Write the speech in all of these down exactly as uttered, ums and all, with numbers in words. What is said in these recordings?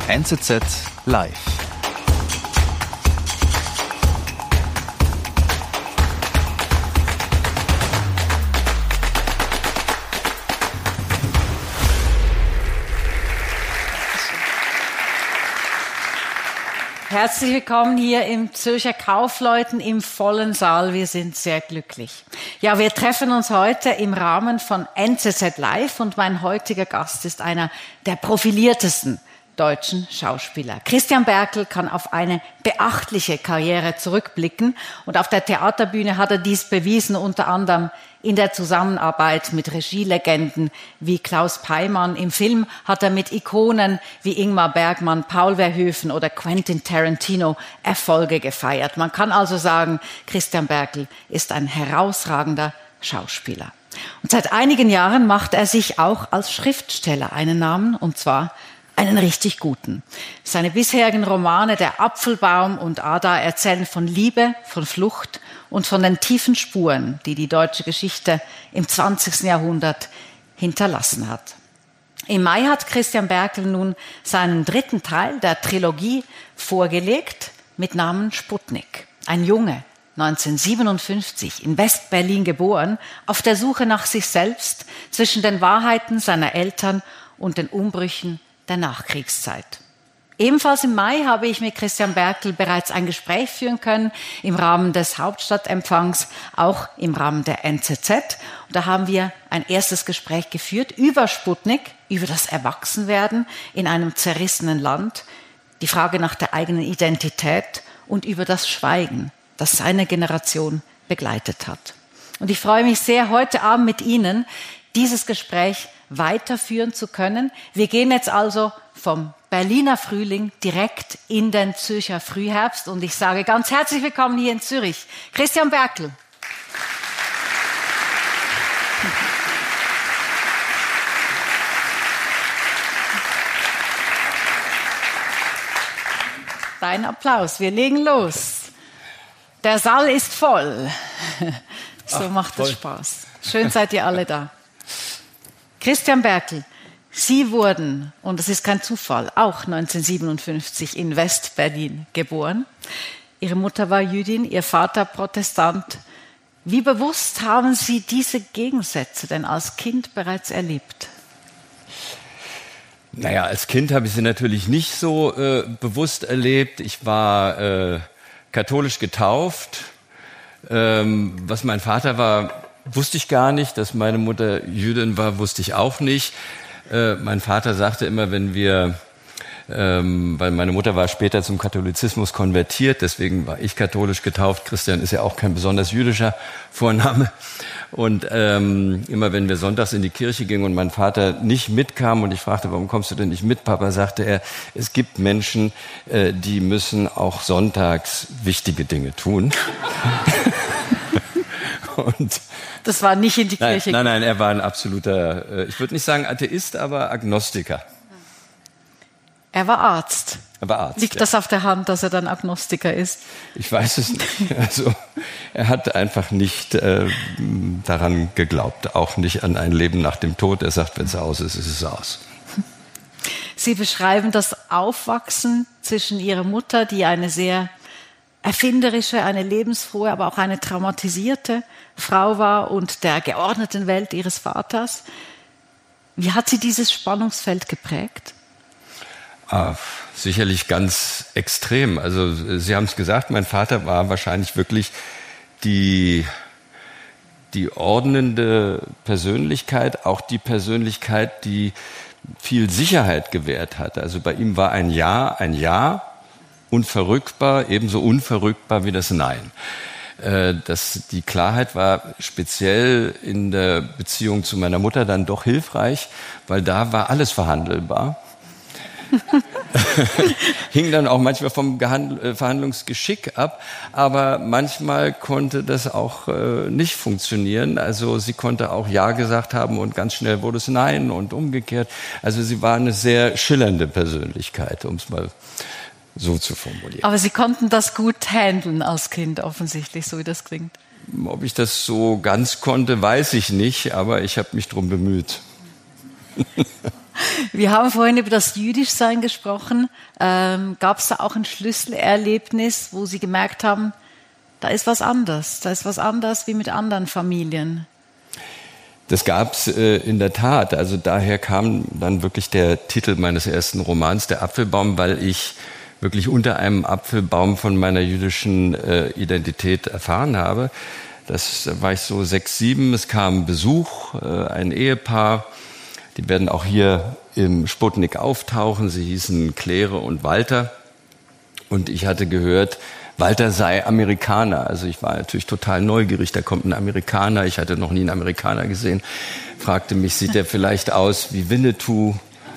N Z Z Live. Herzlich willkommen hier im Zürcher Kaufleuten im vollen Saal. Wir sind sehr glücklich. Ja, wir treffen uns heute im Rahmen von N Z Z Live und mein heutiger Gast ist einer der profiliertesten deutschen Schauspieler. Christian Berkel kann auf eine beachtliche Karriere zurückblicken und auf der Theaterbühne hat er dies bewiesen, unter anderem in der Zusammenarbeit mit Regielegenden wie Klaus Peimann. Im Film hat er mit Ikonen wie Ingmar Bergman, Paul Verhoeven oder Quentin Tarantino Erfolge gefeiert. Man kann also sagen, Christian Berkel ist ein herausragender Schauspieler. Und seit einigen Jahren macht er sich auch als Schriftsteller einen Namen, und zwar einen richtig guten. Seine bisherigen Romane Der Apfelbaum und Ada erzählen von Liebe, von Flucht und von den tiefen Spuren, die die deutsche Geschichte im zwanzigsten Jahrhundert hinterlassen hat. Im Mai hat Christian Berkel nun seinen dritten Teil der Trilogie vorgelegt mit Namen Sputnik. Ein Junge, neunzehnhundertsiebenundfünfzig in West-Berlin geboren, auf der Suche nach sich selbst zwischen den Wahrheiten seiner Eltern und den Umbrüchen der Nachkriegszeit. Ebenfalls im Mai habe ich mit Christian Berkel bereits ein Gespräch führen können im Rahmen des Hauptstadtempfangs, auch im Rahmen der N Z Z. Und da haben wir ein erstes Gespräch geführt über Sputnik, über das Erwachsenwerden in einem zerrissenen Land, die Frage nach der eigenen Identität und über das Schweigen, das seine Generation begleitet hat. Und ich freue mich sehr, heute Abend mit Ihnen dieses Gespräch weiterführen zu können. Wir gehen jetzt also vom Berliner Frühling direkt in den Zürcher Frühherbst und ich sage ganz herzlich willkommen hier in Zürich, Christian Berkel. Dein Applaus, wir legen los. Der Saal ist voll. So Ach, macht es Spaß. Schön seid ihr alle da. Christian Berkel, Sie wurden, und das ist kein Zufall, auch neunzehnhundertsiebenundfünfzig in West-Berlin geboren. Ihre Mutter war Jüdin, Ihr Vater Protestant. Wie bewusst haben Sie diese Gegensätze denn als Kind bereits erlebt? Naja, als Kind habe ich sie natürlich nicht so äh, bewusst erlebt. Ich war äh, katholisch getauft. Ähm, was mein Vater war, wusste ich gar nicht. Dass meine Mutter Jüdin war, wusste ich auch nicht. Äh, mein Vater sagte immer, wenn wir, ähm, weil meine Mutter war später zum Katholizismus konvertiert, deswegen war ich katholisch getauft. Christian ist ja auch kein besonders jüdischer Vorname. Und ähm, immer wenn wir sonntags in die Kirche gingen und mein Vater nicht mitkam und ich fragte, warum kommst du denn nicht mit, Papa, sagte er, es gibt Menschen, äh, die müssen auch sonntags wichtige Dinge tun. Und das war nicht in die nein, Kirche. Nein, nein, er war ein absoluter, ich würde nicht sagen Atheist, aber Agnostiker. Er war Arzt. Er war Arzt. Liegt ja. das auf der Hand, dass er dann Agnostiker ist? Ich weiß es nicht. Also er hat einfach nicht äh, daran geglaubt, auch nicht an ein Leben nach dem Tod. Er sagt, wenn es aus ist, ist es aus. Sie beschreiben das Aufwachsen zwischen Ihrer Mutter, die eine sehr erfinderische, eine lebensfrohe, aber auch eine traumatisierte Frau war und der geordneten Welt Ihres Vaters. Wie hat sie dieses Spannungsfeld geprägt? Ah, sicherlich ganz extrem. Also Sie haben es gesagt, mein Vater war wahrscheinlich wirklich die, die ordnende Persönlichkeit, auch die Persönlichkeit, die viel Sicherheit gewährt hat. Also bei ihm war ein Ja ein Ja, unverrückbar, ebenso unverrückbar wie das Nein. Das, die Klarheit war speziell in der Beziehung zu meiner Mutter dann doch hilfreich, weil da war alles verhandelbar. Hing dann auch manchmal vom Gehand- Verhandlungsgeschick ab, aber manchmal konnte das auch äh, nicht funktionieren. Also sie konnte auch Ja gesagt haben und ganz schnell wurde es Nein und umgekehrt. Also sie war eine sehr schillernde Persönlichkeit, um es mal so zu formulieren. Aber Sie konnten das gut handeln als Kind, offensichtlich, so wie das klingt. Ob ich das so ganz konnte, weiß ich nicht, aber ich habe mich drum bemüht. Wir haben vorhin über das Jüdischsein gesprochen. Ähm, Gab es da auch ein Schlüsselerlebnis, wo Sie gemerkt haben, da ist was anders, da ist was anders wie mit anderen Familien? Das gab's äh, in der Tat. Also daher kam dann wirklich der Titel meines ersten Romans, Der Apfelbaum, weil ich wirklich unter einem Apfelbaum von meiner jüdischen äh, Identität erfahren habe. Das da war ich so sechs, sieben. Es kam Besuch, äh, ein Ehepaar. Die werden auch hier im Sputnik auftauchen. Sie hießen Claire und Walter. Und ich hatte gehört, Walter sei Amerikaner. Also ich war natürlich total neugierig. Da kommt ein Amerikaner. Ich hatte noch nie einen Amerikaner gesehen. Fragte mich, sieht der vielleicht aus wie Winnetou?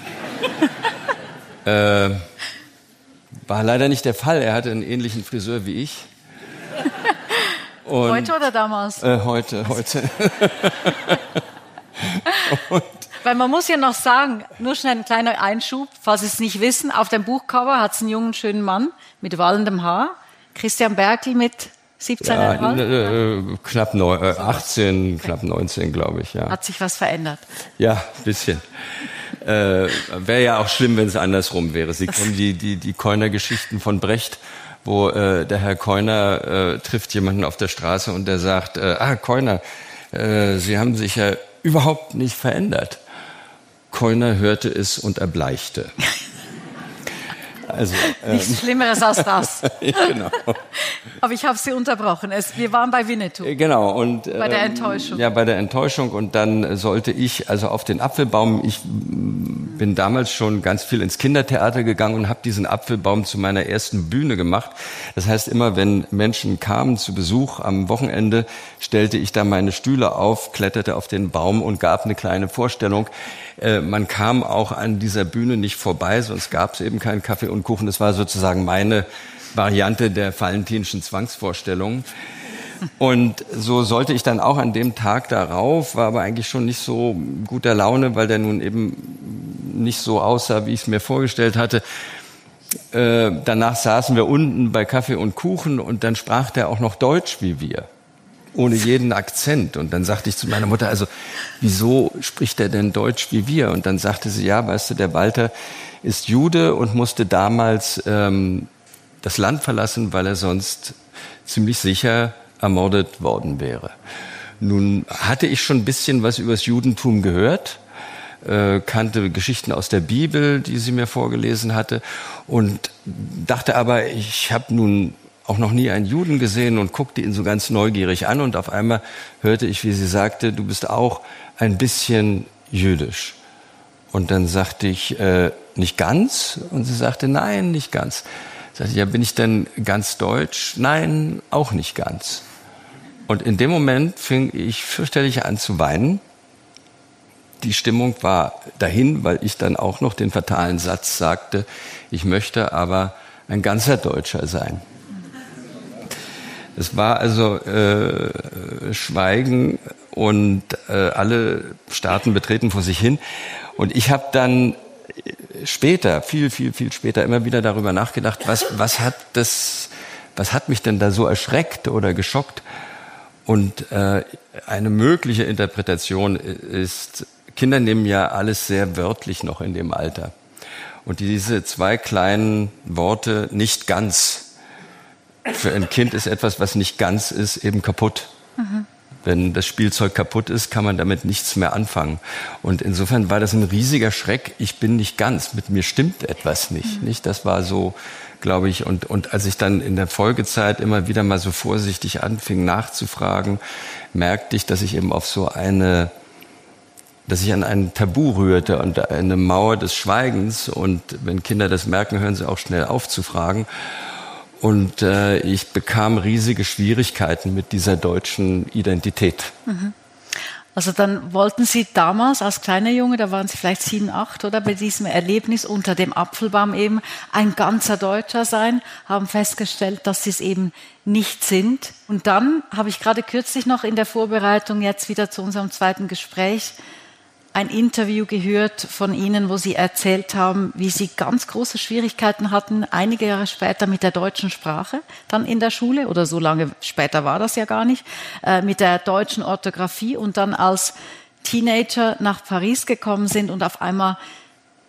äh, war leider nicht der Fall. Er hatte einen ähnlichen Friseur wie ich. Und, heute oder damals? Äh, heute, heute. Und weil man muss ja noch sagen, nur schnell ein kleiner Einschub, falls Sie es nicht wissen, auf dem Buchcover hat es einen jungen, schönen Mann mit wallendem Haar. Christian Berkel mit siebzehn ja, Jahren? Äh, knapp neun, äh, achtzehn, knapp neunzehn, glaube ich. Ja. Hat sich was verändert? Ja, ein bisschen. Äh, wäre ja auch schlimm, wenn es andersrum wäre. Sie kennen die, die, die Keuner-Geschichten von Brecht, wo äh, der Herr Keuner äh, trifft jemanden auf der Straße und der sagt, äh, ah, Keuner, äh, Sie haben sich ja überhaupt nicht verändert. Keuner hörte es und erbleichte. Also, Nichts ähm, Schlimmeres als das. Genau. Aber ich habe Sie unterbrochen. Es, wir waren bei Winnetou. Genau. Und, bei der Enttäuschung. Ähm, ja, bei der Enttäuschung. Und dann sollte ich also auf den Apfelbaum, ich bin damals schon ganz viel ins Kindertheater gegangen und habe diesen Apfelbaum zu meiner ersten Bühne gemacht. Das heißt, immer wenn Menschen kamen zu Besuch am Wochenende, stellte ich da meine Stühle auf, kletterte auf den Baum und gab eine kleine Vorstellung. Äh, man kam auch an dieser Bühne nicht vorbei, sonst gab es eben keinen Kaffee und Kuchen. Das war sozusagen meine Variante der valentinischen Zwangsvorstellung. Und so sollte ich dann auch an dem Tag darauf, war aber eigentlich schon nicht so guter Laune, weil der nun eben nicht so aussah, wie ich es mir vorgestellt hatte. Äh, danach saßen wir unten bei Kaffee und Kuchen und dann sprach der auch noch Deutsch wie wir. Ohne jeden Akzent. Und dann sagte ich zu meiner Mutter, also wieso spricht er denn Deutsch wie wir? Und dann sagte sie, ja, weißt du, der Walter ist Jude und musste damals ähm, das Land verlassen, weil er sonst ziemlich sicher ermordet worden wäre. Nun hatte ich schon ein bisschen was über das Judentum gehört, äh, kannte Geschichten aus der Bibel, die sie mir vorgelesen hatte und dachte aber, ich habe nun auch noch nie einen Juden gesehen und guckte ihn so ganz neugierig an und auf einmal hörte ich, wie sie sagte, du bist auch ein bisschen jüdisch. Und dann sagte ich, äh, nicht ganz? Und sie sagte, nein, nicht ganz. Ich sagte, ja, bin ich denn ganz deutsch? Nein, auch nicht ganz. Und in dem Moment fing ich fürchterlich an zu weinen. Die Stimmung war dahin, weil ich dann auch noch den fatalen Satz sagte, ich möchte aber ein ganzer Deutscher sein. Es war also äh, Schweigen und äh, alle starrten betreten vor sich hin. Und ich habe dann später, viel, viel, viel später immer wieder darüber nachgedacht, was, was hat das, was hat mich denn da so erschreckt oder geschockt? Und äh, eine mögliche Interpretation ist, Kinder nehmen ja alles sehr wörtlich noch in dem Alter. Und diese zwei kleinen Worte, nicht ganz, für ein Kind ist etwas, was nicht ganz ist, eben kaputt. Mhm. Wenn das Spielzeug kaputt ist, kann man damit nichts mehr anfangen. Und insofern war das ein riesiger Schreck. Ich bin nicht ganz, mit mir stimmt etwas nicht. Mhm. Nicht? Das war so, glaube ich. Und, und als ich dann in der Folgezeit immer wieder mal so vorsichtig anfing nachzufragen, merkte ich, dass ich eben auf so eine, dass ich an ein Tabu rührte und eine Mauer des Schweigens. Und wenn Kinder das merken, hören sie auch schnell auf zu fragen. Und äh, ich bekam riesige Schwierigkeiten mit dieser deutschen Identität. Mhm. Also dann wollten Sie damals als kleiner Junge, da waren Sie vielleicht sieben, acht, oder bei diesem Erlebnis unter dem Apfelbaum eben ein ganzer Deutscher sein, haben festgestellt, dass Sie es eben nicht sind. Und dann habe ich gerade kürzlich noch in der Vorbereitung jetzt wieder zu unserem zweiten Gespräch ein Interview gehört von Ihnen, wo Sie erzählt haben, wie Sie ganz große Schwierigkeiten hatten, einige Jahre später mit der deutschen Sprache, dann in der Schule, oder so lange später war das ja gar nicht, äh, mit der deutschen Orthographie und dann als Teenager nach Paris gekommen sind und auf einmal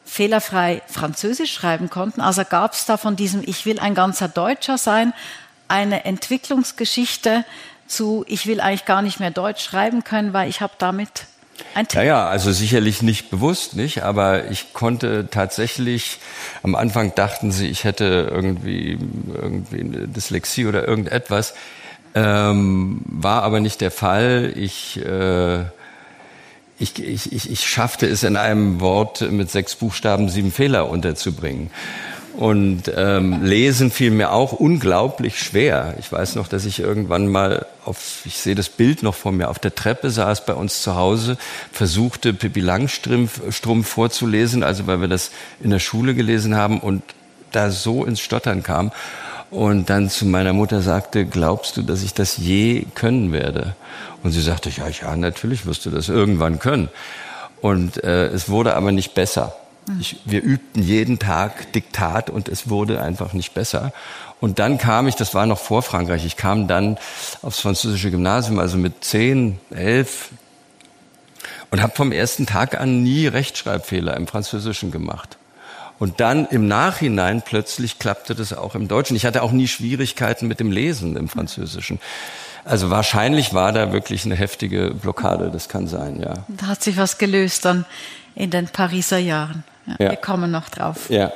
fehlerfrei Französisch schreiben konnten. Also gab es da von diesem Ich will ein ganzer Deutscher sein eine Entwicklungsgeschichte zu Ich will eigentlich gar nicht mehr Deutsch schreiben können, weil ich habe damit ein Thema. Ja, ja, also sicherlich nicht bewusst, nicht, aber ich konnte tatsächlich, am Anfang dachten sie, ich hätte irgendwie, irgendwie eine Dyslexie oder irgendetwas, ähm, war aber nicht der Fall. Ich... Äh, Ich, ich, ich, ich schaffte es in einem Wort mit sechs Buchstaben sieben Fehler unterzubringen. Und ähm, Lesen fiel mir auch unglaublich schwer. Ich weiß noch, dass ich irgendwann mal auf, ich sehe das Bild noch vor mir, auf der Treppe saß bei uns zu Hause, versuchte Pippi Langstrumpf Strumpf vorzulesen, also weil wir das in der Schule gelesen haben und da so ins Stottern kam. Und dann zu meiner Mutter sagte, glaubst du, dass ich das je können werde? Und sie sagte, ja, ja, natürlich wirst du das irgendwann können. Und äh, es wurde aber nicht besser. Ich, wir übten jeden Tag Diktat und es wurde einfach nicht besser. Und dann kam ich, das war noch vor Frankreich, ich kam dann aufs französische Gymnasium, also mit zehn, elf und habe vom ersten Tag an nie Rechtschreibfehler im Französischen gemacht. Und dann im Nachhinein plötzlich klappte das auch im Deutschen. Ich hatte auch nie Schwierigkeiten mit dem Lesen im Französischen. Also wahrscheinlich war da wirklich eine heftige Blockade, das kann sein, ja. Da hat sich was gelöst dann in den Pariser Jahren. Ja, ja. Wir kommen noch drauf. Ja.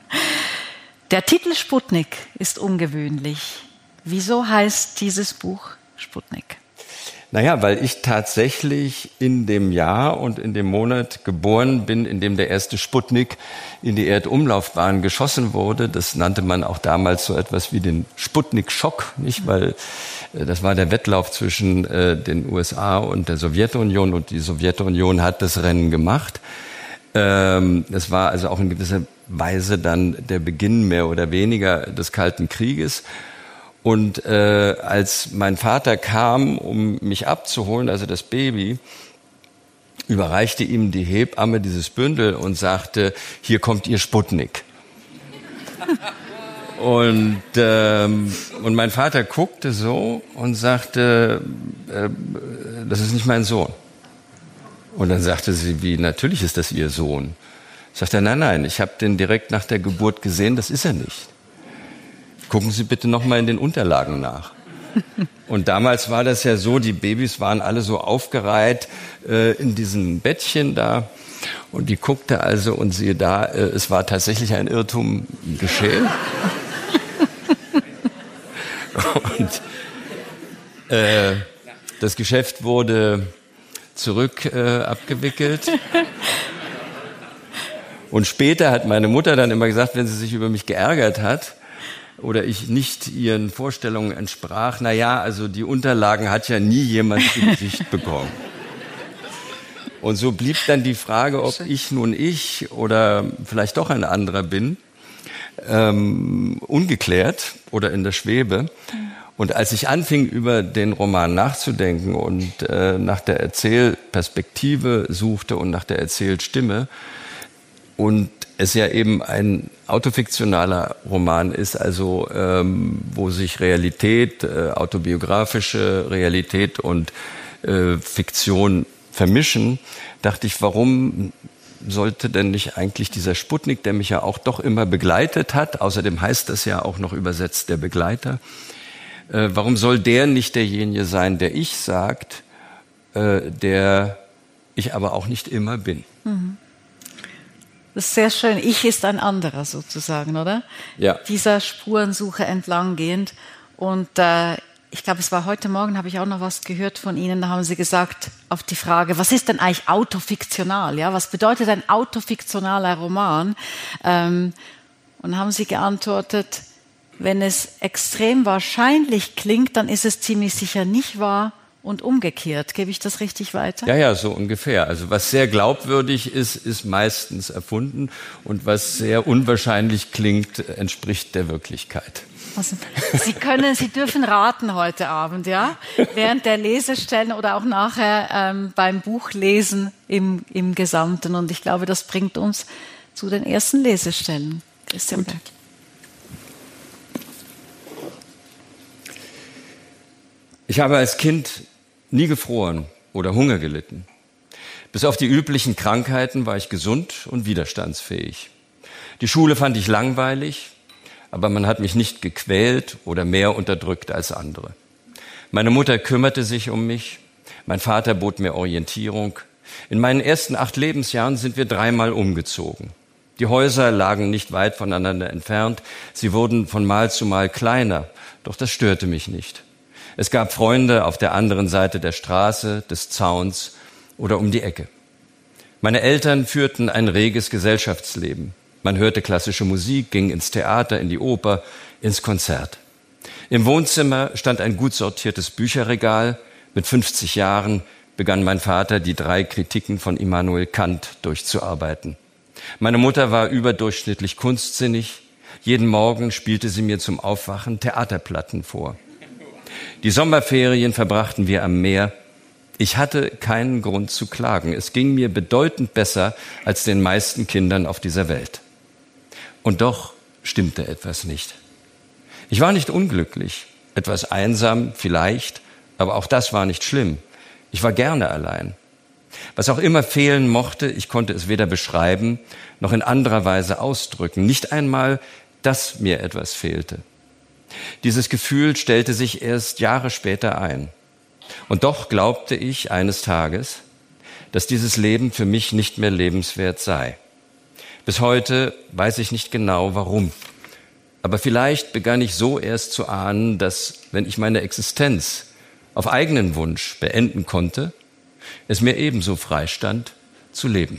Der Titel Sputnik ist ungewöhnlich. Wieso heißt dieses Buch Sputnik? Naja, weil ich tatsächlich in dem Jahr und in dem Monat geboren bin, in dem der erste Sputnik in die Erdumlaufbahn geschossen wurde. Das nannte man auch damals so etwas wie den Sputnik-Schock, nicht? Weil äh, das war der Wettlauf zwischen äh, den U S A und der Sowjetunion und die Sowjetunion hat das Rennen gemacht. Ähm, das war also auch in gewisser Weise dann der Beginn mehr oder weniger des Kalten Krieges. Und äh, als mein Vater kam, um mich abzuholen, also das Baby, überreichte ihm die Hebamme dieses Bündel und sagte, hier kommt Ihr Sputnik. und, ähm, und mein Vater guckte so und sagte, äh, das ist nicht mein Sohn. Und dann sagte sie, wie, natürlich ist das Ihr Sohn. Sagt er, nein, nein, ich habe den direkt nach der Geburt gesehen, das ist er nicht. Gucken Sie bitte noch mal in den Unterlagen nach. Und damals war das ja so, die Babys waren alle so aufgereiht äh, in diesen Bettchen da. Und die guckte also und siehe da, äh, es war tatsächlich ein Irrtum geschehen. und äh, das Geschäft wurde zurück äh, abgewickelt. Und später hat meine Mutter dann immer gesagt, wenn sie sich über mich geärgert hat, oder ich nicht ihren Vorstellungen entsprach, na ja, also die Unterlagen hat ja nie jemand zu Gesicht bekommen. Und so blieb dann die Frage, ob ich nun ich oder vielleicht doch ein anderer bin, ähm, ungeklärt oder in der Schwebe. Und als ich anfing, über den Roman nachzudenken und äh, nach der Erzählperspektive suchte und nach der Erzählstimme und es ja eben ein autofiktionaler Roman ist, also ähm, wo sich Realität, äh, autobiografische Realität und äh, Fiktion vermischen, dachte ich, warum sollte denn nicht eigentlich dieser Sputnik, der mich ja auch doch immer begleitet hat, außerdem heißt das ja auch noch übersetzt der Begleiter, äh, warum soll der nicht derjenige sein, der ich sagt, äh, der ich aber auch nicht immer bin? Mhm. Das ist sehr schön. Ich ist ein anderer sozusagen, oder? Ja. Dieser Spurensuche entlanggehend. Und äh, ich glaube, es war heute Morgen, habe ich auch noch was gehört von Ihnen. Da haben Sie gesagt, auf die Frage, was ist denn eigentlich autofiktional? Ja, was bedeutet ein autofiktionaler Roman? Ähm, und haben Sie geantwortet, wenn es extrem wahrscheinlich klingt, dann ist es ziemlich sicher nicht wahr. Und umgekehrt. Gebe ich das richtig weiter? Ja, ja, so ungefähr. Also was sehr glaubwürdig ist, ist meistens erfunden. Und was sehr unwahrscheinlich klingt, entspricht der Wirklichkeit. Also, Sie können, Sie dürfen raten heute Abend, ja? Während der Lesestellen oder auch nachher ähm, beim Buchlesen im, im Gesamten. Und ich glaube, das bringt uns zu den ersten Lesestellen. Christian Berg. Ich habe als Kind nie gefroren oder Hunger gelitten. Bis auf die üblichen Krankheiten war ich gesund und widerstandsfähig. Die Schule fand ich langweilig, aber man hat mich nicht gequält oder mehr unterdrückt als andere. Meine Mutter kümmerte sich um mich, mein Vater bot mir Orientierung. In meinen ersten acht Lebensjahren sind wir dreimal umgezogen. Die Häuser lagen nicht weit voneinander entfernt, sie wurden von Mal zu Mal kleiner, doch das störte mich nicht. Es gab Freunde auf der anderen Seite der Straße, des Zauns oder um die Ecke. Meine Eltern führten ein reges Gesellschaftsleben. Man hörte klassische Musik, ging ins Theater, in die Oper, ins Konzert. Im Wohnzimmer stand ein gut sortiertes Bücherregal. Mit fünfzig Jahren begann mein Vater, die drei Kritiken von Immanuel Kant durchzuarbeiten. Meine Mutter war überdurchschnittlich kunstsinnig. Jeden Morgen spielte sie mir zum Aufwachen Theaterplatten vor. Die Sommerferien verbrachten wir am Meer. Ich hatte keinen Grund zu klagen. Es ging mir bedeutend besser als den meisten Kindern auf dieser Welt. Und doch stimmte etwas nicht. Ich war nicht unglücklich, etwas einsam vielleicht, aber auch das war nicht schlimm. Ich war gerne allein. Was auch immer fehlen mochte, ich konnte es weder beschreiben noch in anderer Weise ausdrücken. Nicht einmal, dass mir etwas fehlte. Dieses Gefühl stellte sich erst Jahre später ein. Und doch glaubte ich eines Tages, dass dieses Leben für mich nicht mehr lebenswert sei. Bis heute weiß ich nicht genau, warum. Aber vielleicht begann ich so erst zu ahnen, dass, wenn ich meine Existenz auf eigenen Wunsch beenden konnte, es mir ebenso freistand, zu leben.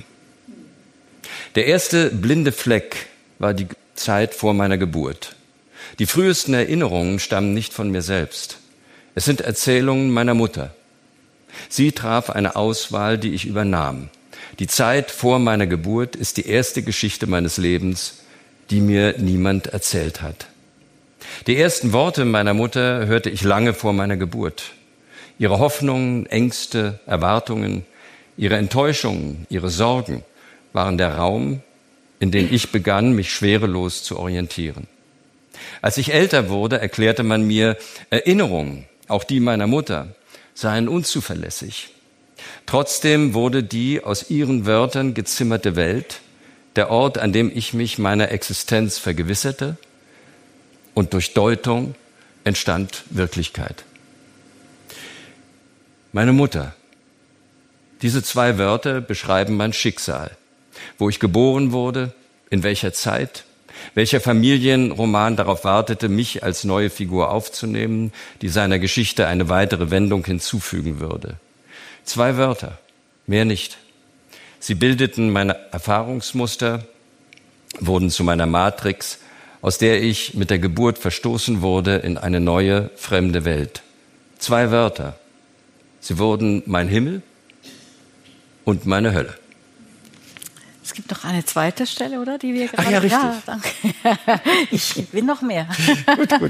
Der erste blinde Fleck war die Zeit vor meiner Geburt. Die frühesten Erinnerungen stammen nicht von mir selbst. Es sind Erzählungen meiner Mutter. Sie traf eine Auswahl, die ich übernahm. Die Zeit vor meiner Geburt ist die erste Geschichte meines Lebens, die mir niemand erzählt hat. Die ersten Worte meiner Mutter hörte ich lange vor meiner Geburt. Ihre Hoffnungen, Ängste, Erwartungen, ihre Enttäuschungen, ihre Sorgen waren der Raum, in dem ich begann, mich schwerelos zu orientieren. Als ich älter wurde, erklärte man mir, Erinnerungen, auch die meiner Mutter, seien unzuverlässig. Trotzdem wurde die aus ihren Wörtern gezimmerte Welt der Ort, an dem ich mich meiner Existenz vergewisserte, und durch Deutung entstand Wirklichkeit. Meine Mutter. Diese zwei Wörter beschreiben mein Schicksal. Wo ich geboren wurde, in welcher Zeit, welcher Familienroman darauf wartete, mich als neue Figur aufzunehmen, die seiner Geschichte eine weitere Wendung hinzufügen würde. Zwei Wörter, mehr nicht. Sie bildeten meine Erfahrungsmuster, wurden zu meiner Matrix, aus der ich mit der Geburt verstoßen wurde in eine neue, fremde Welt. Zwei Wörter. Sie wurden mein Himmel und meine Hölle. Es gibt noch eine zweite Stelle, oder? Die wir gerade... Ach ja, richtig. Ja, danke. Ich will noch mehr. Gut, gut, gut.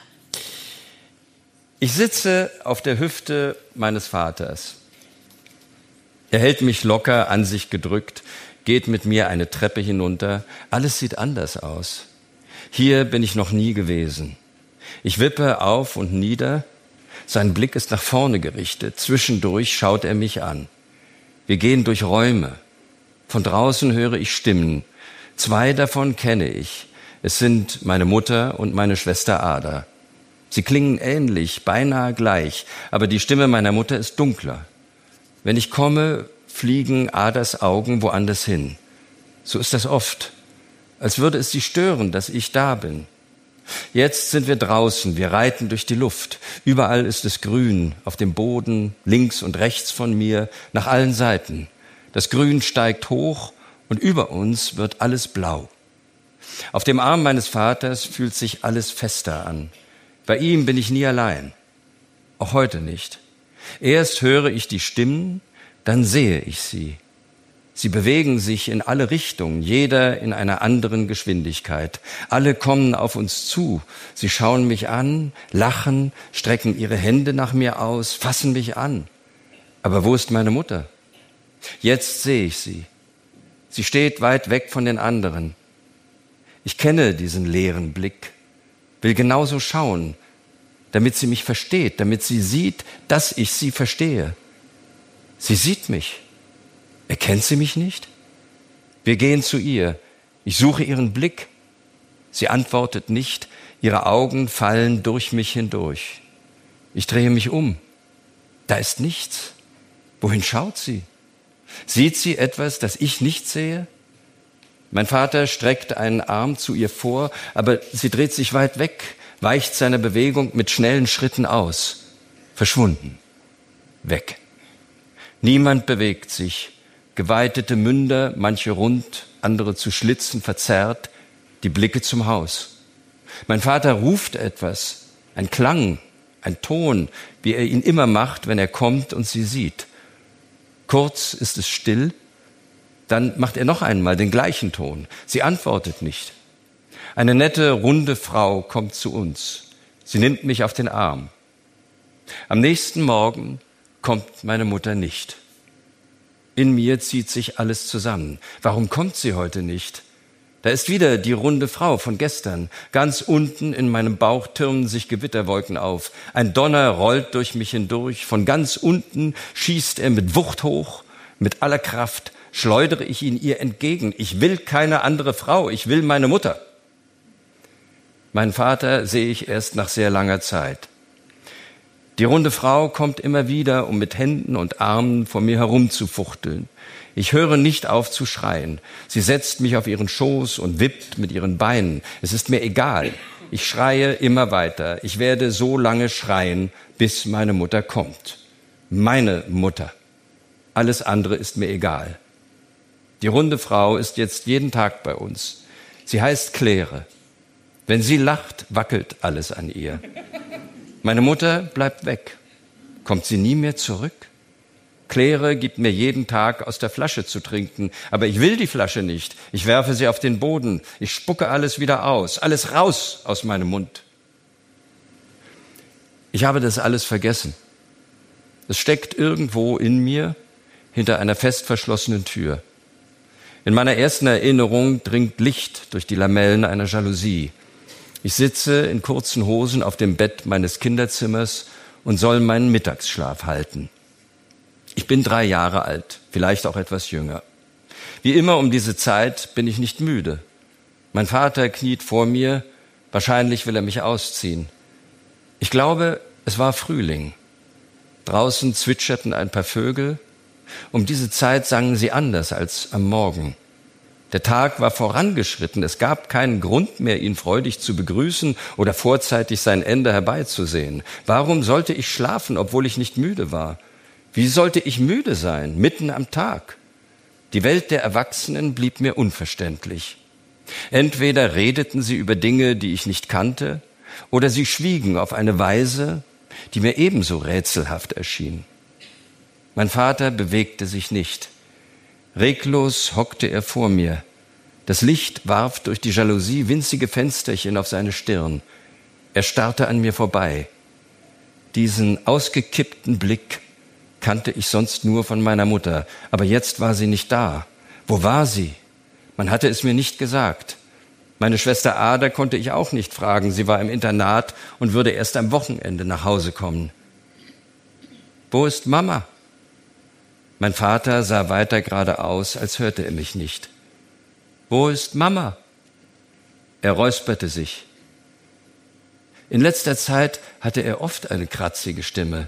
Ich sitze auf der Hüfte meines Vaters. Er hält mich locker an sich gedrückt, geht mit mir eine Treppe hinunter. Alles sieht anders aus. Hier bin ich noch nie gewesen. Ich wippe auf und nieder. Sein Blick ist nach vorne gerichtet. Zwischendurch schaut er mich an. Wir gehen durch Räume. Von draußen höre ich Stimmen. Zwei davon kenne ich. Es sind meine Mutter und meine Schwester Ada. Sie klingen ähnlich, beinahe gleich, aber die Stimme meiner Mutter ist dunkler. Wenn ich komme, fliegen Adas Augen woanders hin. So ist das oft, als würde es sie stören, dass ich da bin. Jetzt sind wir draußen, wir reiten durch die Luft. Überall ist es grün, auf dem Boden, links und rechts von mir, nach allen Seiten. Das Grün steigt hoch und über uns wird alles blau. Auf dem Arm meines Vaters fühlt sich alles fester an. Bei ihm bin ich nie allein, auch heute nicht. Erst höre ich die Stimmen, dann sehe ich sie. Sie bewegen sich in alle Richtungen, jeder in einer anderen Geschwindigkeit. Alle kommen auf uns zu. Sie schauen mich an, lachen, strecken ihre Hände nach mir aus, fassen mich an. Aber wo ist meine Mutter? Jetzt sehe ich sie. Sie steht weit weg von den anderen. Ich kenne diesen leeren Blick, will genauso schauen, damit sie mich versteht, damit sie sieht, dass ich sie verstehe. Sie sieht mich. Erkennt sie mich nicht? Wir gehen zu ihr. Ich suche ihren Blick. Sie antwortet nicht. Ihre Augen fallen durch mich hindurch. Ich drehe mich um. Da ist nichts. Wohin schaut sie? Sieht sie etwas, das ich nicht sehe? Mein Vater streckt einen Arm zu ihr vor, aber sie dreht sich weit weg, weicht seiner Bewegung mit schnellen Schritten aus. Verschwunden. Weg. Niemand bewegt sich. Geweitete Münder, manche rund, andere zu Schlitzen verzerrt, die Blicke zum Haus. Mein Vater ruft etwas, ein Klang, ein Ton, wie er ihn immer macht, wenn er kommt und sie sieht. Kurz ist es still, dann macht er noch einmal den gleichen Ton. Sie antwortet nicht. Eine nette, runde Frau kommt zu uns. Sie nimmt mich auf den Arm. Am nächsten Morgen kommt meine Mutter nicht. In mir zieht sich alles zusammen. Warum kommt sie heute nicht? Da ist wieder die runde Frau von gestern. Ganz unten in meinem Bauch türmen sich Gewitterwolken auf. Ein Donner rollt durch mich hindurch. Von ganz unten schießt er mit Wucht hoch. Mit aller Kraft schleudere ich ihn ihr entgegen. Ich will keine andere Frau. Ich will meine Mutter. Meinen Vater sehe ich erst nach sehr langer Zeit. Die runde Frau kommt immer wieder, um mit Händen und Armen vor mir herumzufuchteln. Ich höre nicht auf zu schreien. Sie setzt mich auf ihren Schoß und wippt mit ihren Beinen. Es ist mir egal. Ich schreie immer weiter. Ich werde so lange schreien, bis meine Mutter kommt. Meine Mutter. Alles andere ist mir egal. Die runde Frau ist jetzt jeden Tag bei uns. Sie heißt Claire. Wenn sie lacht, wackelt alles an ihr. Meine Mutter bleibt weg. Kommt sie nie mehr zurück? Claire gibt mir jeden Tag aus der Flasche zu trinken, aber ich will die Flasche nicht. Ich werfe sie auf den Boden. Ich spucke alles wieder aus. Alles raus aus meinem Mund. Ich habe das alles vergessen. Es steckt irgendwo in mir hinter einer fest verschlossenen Tür. In meiner ersten Erinnerung dringt Licht durch die Lamellen einer Jalousie. Ich sitze in kurzen Hosen auf dem Bett meines Kinderzimmers und soll meinen Mittagsschlaf halten. Ich bin drei Jahre alt, vielleicht auch etwas jünger. Wie immer um diese Zeit bin ich nicht müde. Mein Vater kniet vor mir, wahrscheinlich will er mich ausziehen. Ich glaube, es war Frühling. Draußen zwitscherten ein paar Vögel. Um diese Zeit sangen sie anders als am Morgen. Der Tag war vorangeschritten. Es gab keinen Grund mehr, ihn freudig zu begrüßen oder vorzeitig sein Ende herbeizusehen. Warum sollte ich schlafen, obwohl ich nicht müde war? Wie sollte ich müde sein, mitten am Tag? Die Welt der Erwachsenen blieb mir unverständlich. Entweder redeten sie über Dinge, die ich nicht kannte, oder sie schwiegen auf eine Weise, die mir ebenso rätselhaft erschien. Mein Vater bewegte sich nicht. Reglos hockte er vor mir. Das Licht warf durch die Jalousie winzige Fensterchen auf seine Stirn. Er starrte an mir vorbei. Diesen ausgekippten Blick kannte ich sonst nur von meiner Mutter, aber jetzt war sie nicht da. Wo war sie? Man hatte es mir nicht gesagt. Meine Schwester Ada konnte ich auch nicht fragen. Sie war im Internat und würde erst am Wochenende nach Hause kommen. Wo ist Mama? Mein Vater sah weiter geradeaus, als hörte er mich nicht. Wo ist Mama? Er räusperte sich. In letzter Zeit hatte er oft eine kratzige Stimme.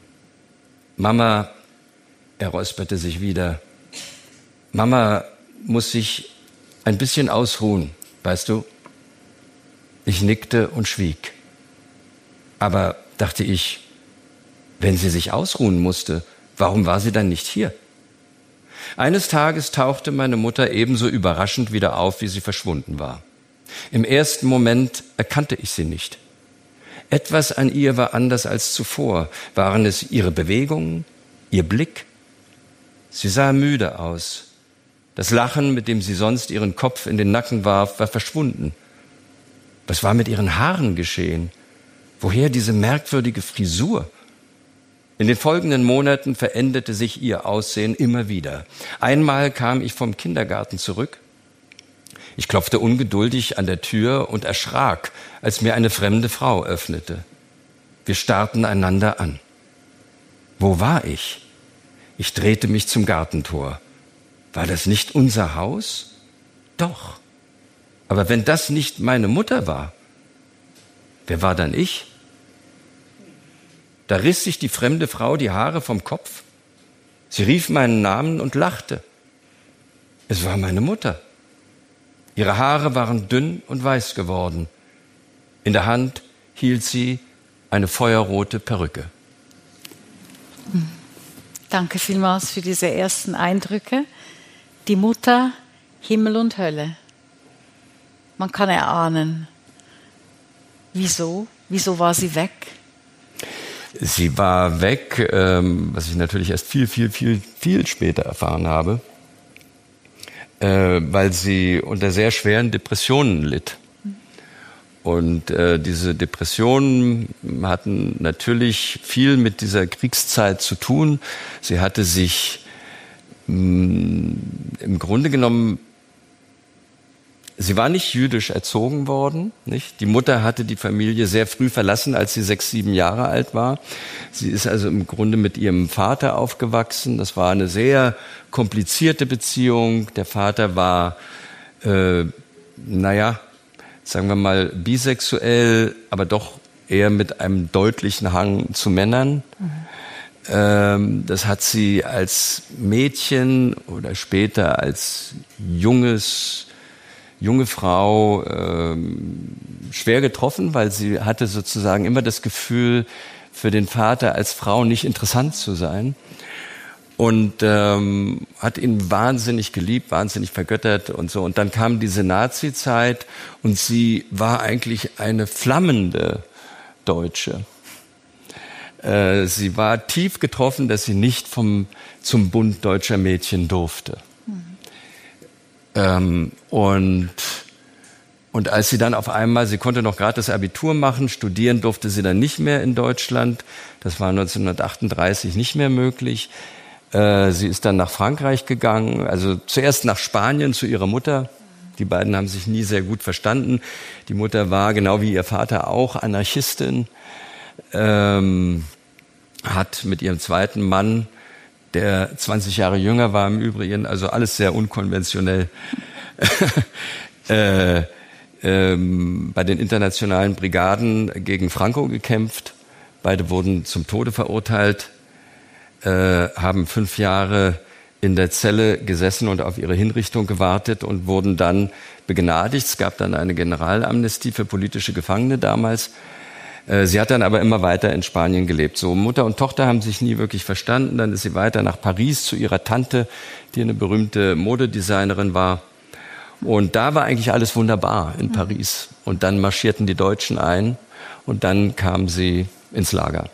Mama, er räusperte sich wieder. Mama muss sich ein bisschen ausruhen, weißt du? Ich nickte und schwieg. Aber, dachte ich, wenn sie sich ausruhen musste, warum war sie dann nicht hier? Eines Tages tauchte meine Mutter ebenso überraschend wieder auf, wie sie verschwunden war. Im ersten Moment erkannte ich sie nicht. Etwas an ihr war anders als zuvor. Waren es ihre Bewegungen, ihr Blick? Sie sah müde aus. Das Lachen, mit dem sie sonst ihren Kopf in den Nacken warf, war verschwunden. Was war mit ihren Haaren geschehen? Woher diese merkwürdige Frisur? In den folgenden Monaten veränderte sich ihr Aussehen immer wieder. Einmal kam ich vom Kindergarten zurück. Ich klopfte ungeduldig an der Tür und erschrak, als mir eine fremde Frau öffnete. Wir starrten einander an. Wo war ich? Ich drehte mich zum Gartentor. War das nicht unser Haus? Doch. Aber wenn das nicht meine Mutter war, wer war dann ich? Da riss sich die fremde Frau die Haare vom Kopf. Sie rief meinen Namen und lachte. Es war meine Mutter. Ihre Haare waren dünn und weiß geworden. In der Hand hielt sie eine feuerrote Perücke. Danke vielmals für diese ersten Eindrücke. Die Mutter, Himmel und Hölle. Man kann erahnen. Wieso? Wieso war sie weg? Sie war weg, ähm, was ich natürlich erst viel, viel, viel, viel später erfahren habe, äh, weil sie unter sehr schweren Depressionen litt. Und äh, diese Depressionen hatten natürlich viel mit dieser Kriegszeit zu tun. Sie hatte sich mh, im Grunde genommen, sie war nicht jüdisch erzogen worden, nicht? Die Mutter hatte die Familie sehr früh verlassen, als sie sechs, sieben Jahre alt war. Sie ist also im Grunde mit ihrem Vater aufgewachsen. Das war eine sehr komplizierte Beziehung. Der Vater war, äh, naja, sagen wir mal, bisexuell, aber doch eher mit einem deutlichen Hang zu Männern. Mhm. Ähm, das hat sie als Mädchen oder später als junges, junge Frau ähm, schwer getroffen, weil sie hatte sozusagen immer das Gefühl, für den Vater als Frau nicht interessant zu sein. Und ähm, hat ihn wahnsinnig geliebt, wahnsinnig vergöttert und so. Und dann kam diese Nazi-Zeit und sie war eigentlich eine flammende Deutsche. Äh, sie war tief getroffen, dass sie nicht vom, zum Bund deutscher Mädchen durfte. Mhm. Ähm, und, und als sie dann auf einmal, sie konnte noch gerade das Abitur machen, studieren durfte sie dann nicht mehr in Deutschland. Das war neunzehnhundertachtunddreißig nicht mehr möglich. Sie ist dann nach Frankreich gegangen, also zuerst nach Spanien zu ihrer Mutter. Die beiden haben sich nie sehr gut verstanden. Die Mutter war, genau wie ihr Vater auch, Anarchistin, ähm, hat mit ihrem zweiten Mann, der zwanzig Jahre jünger war im Übrigen, also alles sehr unkonventionell, äh, ähm, bei den internationalen Brigaden gegen Franco gekämpft. Beide wurden zum Tode verurteilt. Äh, haben fünf Jahre in der Zelle gesessen und auf ihre Hinrichtung gewartet und wurden dann begnadigt. Es gab dann eine Generalamnestie für politische Gefangene damals. Äh, sie hat dann aber immer weiter in Spanien gelebt. So, Mutter und Tochter haben sich nie wirklich verstanden. Dann ist sie weiter nach Paris zu ihrer Tante, die eine berühmte Modedesignerin war. Und da war eigentlich alles wunderbar in Paris. Und dann marschierten die Deutschen ein und dann kam sie ins Lager.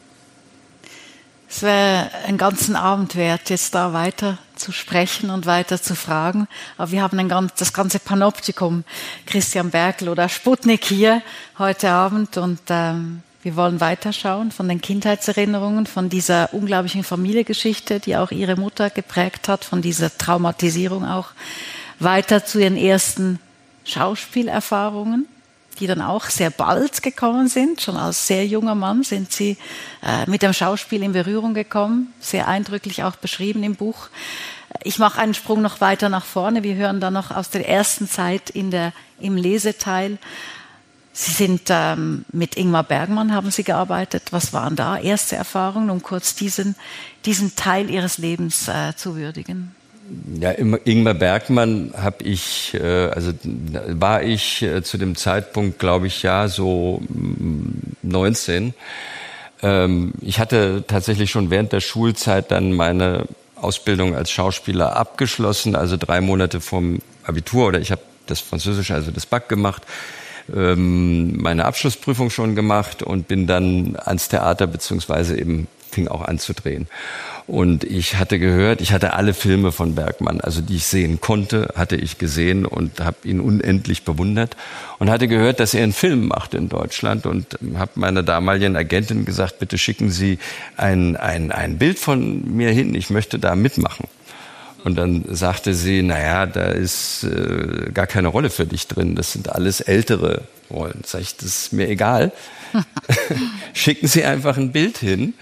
Es wäre einen ganzen Abend wert, jetzt da weiter zu sprechen und weiter zu fragen. Aber wir haben ein ganz, das ganze Panoptikum, Christian Berkel oder Sputnik hier heute Abend. Und ähm, wir wollen weiterschauen von den Kindheitserinnerungen, von dieser unglaublichen Familiengeschichte, die auch ihre Mutter geprägt hat, von dieser Traumatisierung auch, weiter zu ihren ersten Schauspielerfahrungen, die dann auch sehr bald gekommen sind. Schon als sehr junger Mann sind Sie äh, mit dem Schauspiel in Berührung gekommen, sehr eindrücklich auch beschrieben im Buch. Ich mache einen Sprung noch weiter nach vorne. Wir hören dann noch aus der ersten Zeit in der, im Leseteil. Sie sind ähm, mit Ingmar Bergman, haben Sie gearbeitet. Was waren da erste Erfahrungen, um kurz diesen, diesen Teil Ihres Lebens äh, zu würdigen? Ja, Ingmar Bergman habe ich, also war ich zu dem Zeitpunkt, glaube ich, ja, so neunzehn. Ich hatte tatsächlich schon während der Schulzeit dann meine Ausbildung als Schauspieler abgeschlossen, also drei Monate vorm Abitur, oder ich habe das Französische, also das Bac gemacht, meine Abschlussprüfung schon gemacht und bin dann ans Theater beziehungsweise eben fing auch an zu drehen. Und ich hatte gehört, ich hatte alle Filme von Bergman, also die ich sehen konnte, hatte ich gesehen und habe ihn unendlich bewundert und hatte gehört, dass er einen Film macht in Deutschland und habe meiner damaligen Agentin gesagt, bitte schicken Sie ein, ein, ein Bild von mir hin, ich möchte da mitmachen. Und dann sagte sie, naja, da ist äh, gar keine Rolle für dich drin, das sind alles ältere Rollen. Sag ich, das ist mir egal. Schicken Sie einfach ein Bild hin.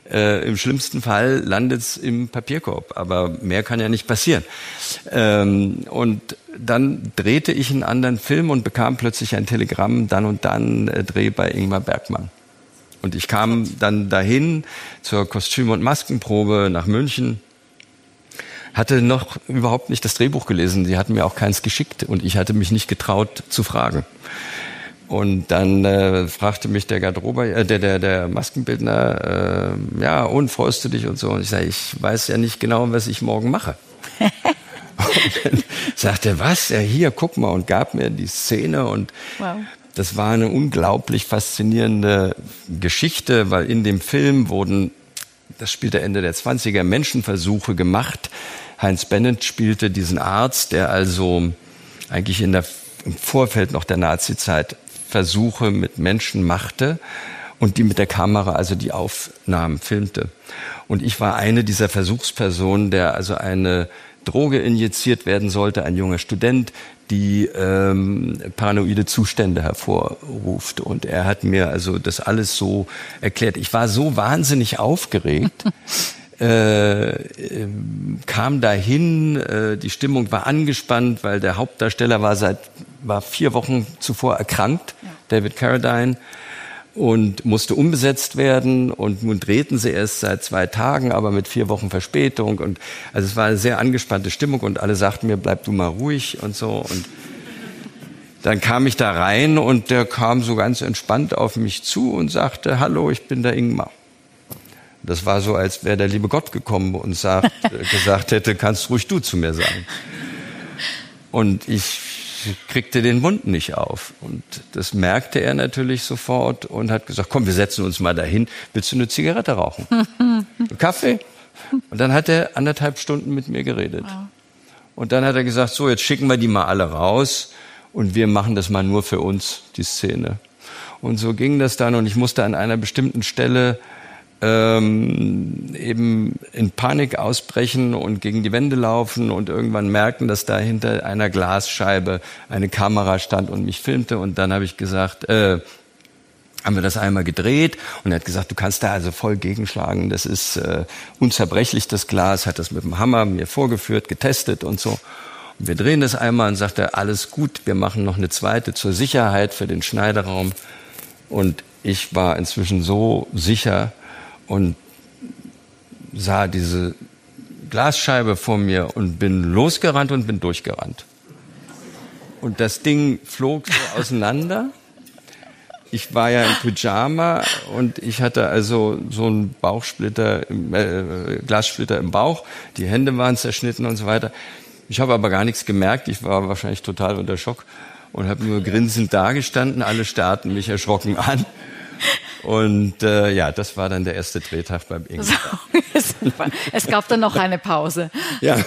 Äh, Im schlimmsten Fall landet es im Papierkorb, aber mehr kann ja nicht passieren. Ähm, und dann drehte ich einen anderen Film und bekam plötzlich ein Telegramm, dann und dann äh, Dreh bei Ingmar Bergman. Und ich kam dann dahin zur Kostüm- und Maskenprobe nach München, hatte noch überhaupt nicht das Drehbuch gelesen, sie hatten mir auch keins geschickt und ich hatte mich nicht getraut zu fragen. Und dann äh, fragte mich der Garderober, äh, der, der, der Maskenbildner, äh, ja, und freust du dich und so? Und ich sage, ich weiß ja nicht genau, was ich morgen mache. Und dann sagte er, was? Ja, hier, guck mal, und gab mir die Szene und wow. Das war eine unglaublich faszinierende Geschichte, weil in dem Film wurden, das spielte Ende der zwanziger, Menschenversuche gemacht. Heinz Bennett spielte diesen Arzt, der also eigentlich in der, im Vorfeld noch der Nazizeit Versuche mit Menschen machte und die mit der Kamera also die Aufnahmen filmte. Und ich war eine dieser Versuchspersonen, der also eine Droge injiziert werden sollte, ein junger Student, die ähm, paranoide Zustände hervorruft. Und er hat mir also das alles so erklärt. Ich war so wahnsinnig aufgeregt, äh, äh, kam dahin, äh, die Stimmung war angespannt, weil der Hauptdarsteller war seit war vier Wochen zuvor erkrankt, ja. David Carradine, und musste umbesetzt werden und nun drehten sie erst seit zwei Tagen, aber mit vier Wochen Verspätung und also es war eine sehr angespannte Stimmung und alle sagten mir, bleib du mal ruhig und so und dann kam ich da rein und der kam so ganz entspannt auf mich zu und sagte, hallo, ich bin der Ingmar. Das war so, als wäre der liebe Gott gekommen und sagt, gesagt hätte, kannst ruhig du zu mir sagen. Und ich kriegte den Mund nicht auf. Und das merkte er natürlich sofort und hat gesagt, komm, wir setzen uns mal dahin. Willst du eine Zigarette rauchen? Einen Kaffee? Und dann hat er anderthalb Stunden mit mir geredet. Und dann hat er gesagt, so, jetzt schicken wir die mal alle raus und wir machen das mal nur für uns, die Szene. Und so ging das dann und ich musste an einer bestimmten Stelle ähm, eben in Panik ausbrechen und gegen die Wände laufen und irgendwann merken, dass da hinter einer Glasscheibe eine Kamera stand und mich filmte. Und dann habe ich gesagt, äh, haben wir das einmal gedreht und er hat gesagt, du kannst da also voll gegenschlagen, das ist äh, unzerbrechlich, das Glas, hat das mit dem Hammer mir vorgeführt, getestet und so. Und wir drehen das einmal und sagt er, alles gut, wir machen noch eine zweite zur Sicherheit für den Schneideraum. Und ich war inzwischen so sicher und sah diese Glasscheibe vor mir und bin losgerannt und bin durchgerannt. Und das Ding flog so auseinander. Ich war ja im Pyjama und ich hatte also so einen Bauchsplitter, äh, Glassplitter im Bauch. Die Hände waren zerschnitten und so weiter. Ich habe aber gar nichts gemerkt. Ich war wahrscheinlich total unter Schock und habe nur grinsend dagestanden. Alle starrten mich erschrocken an. Und äh, ja, das war dann der erste Drehtag beim Ingmar. So, es gab dann noch eine Pause. Ja.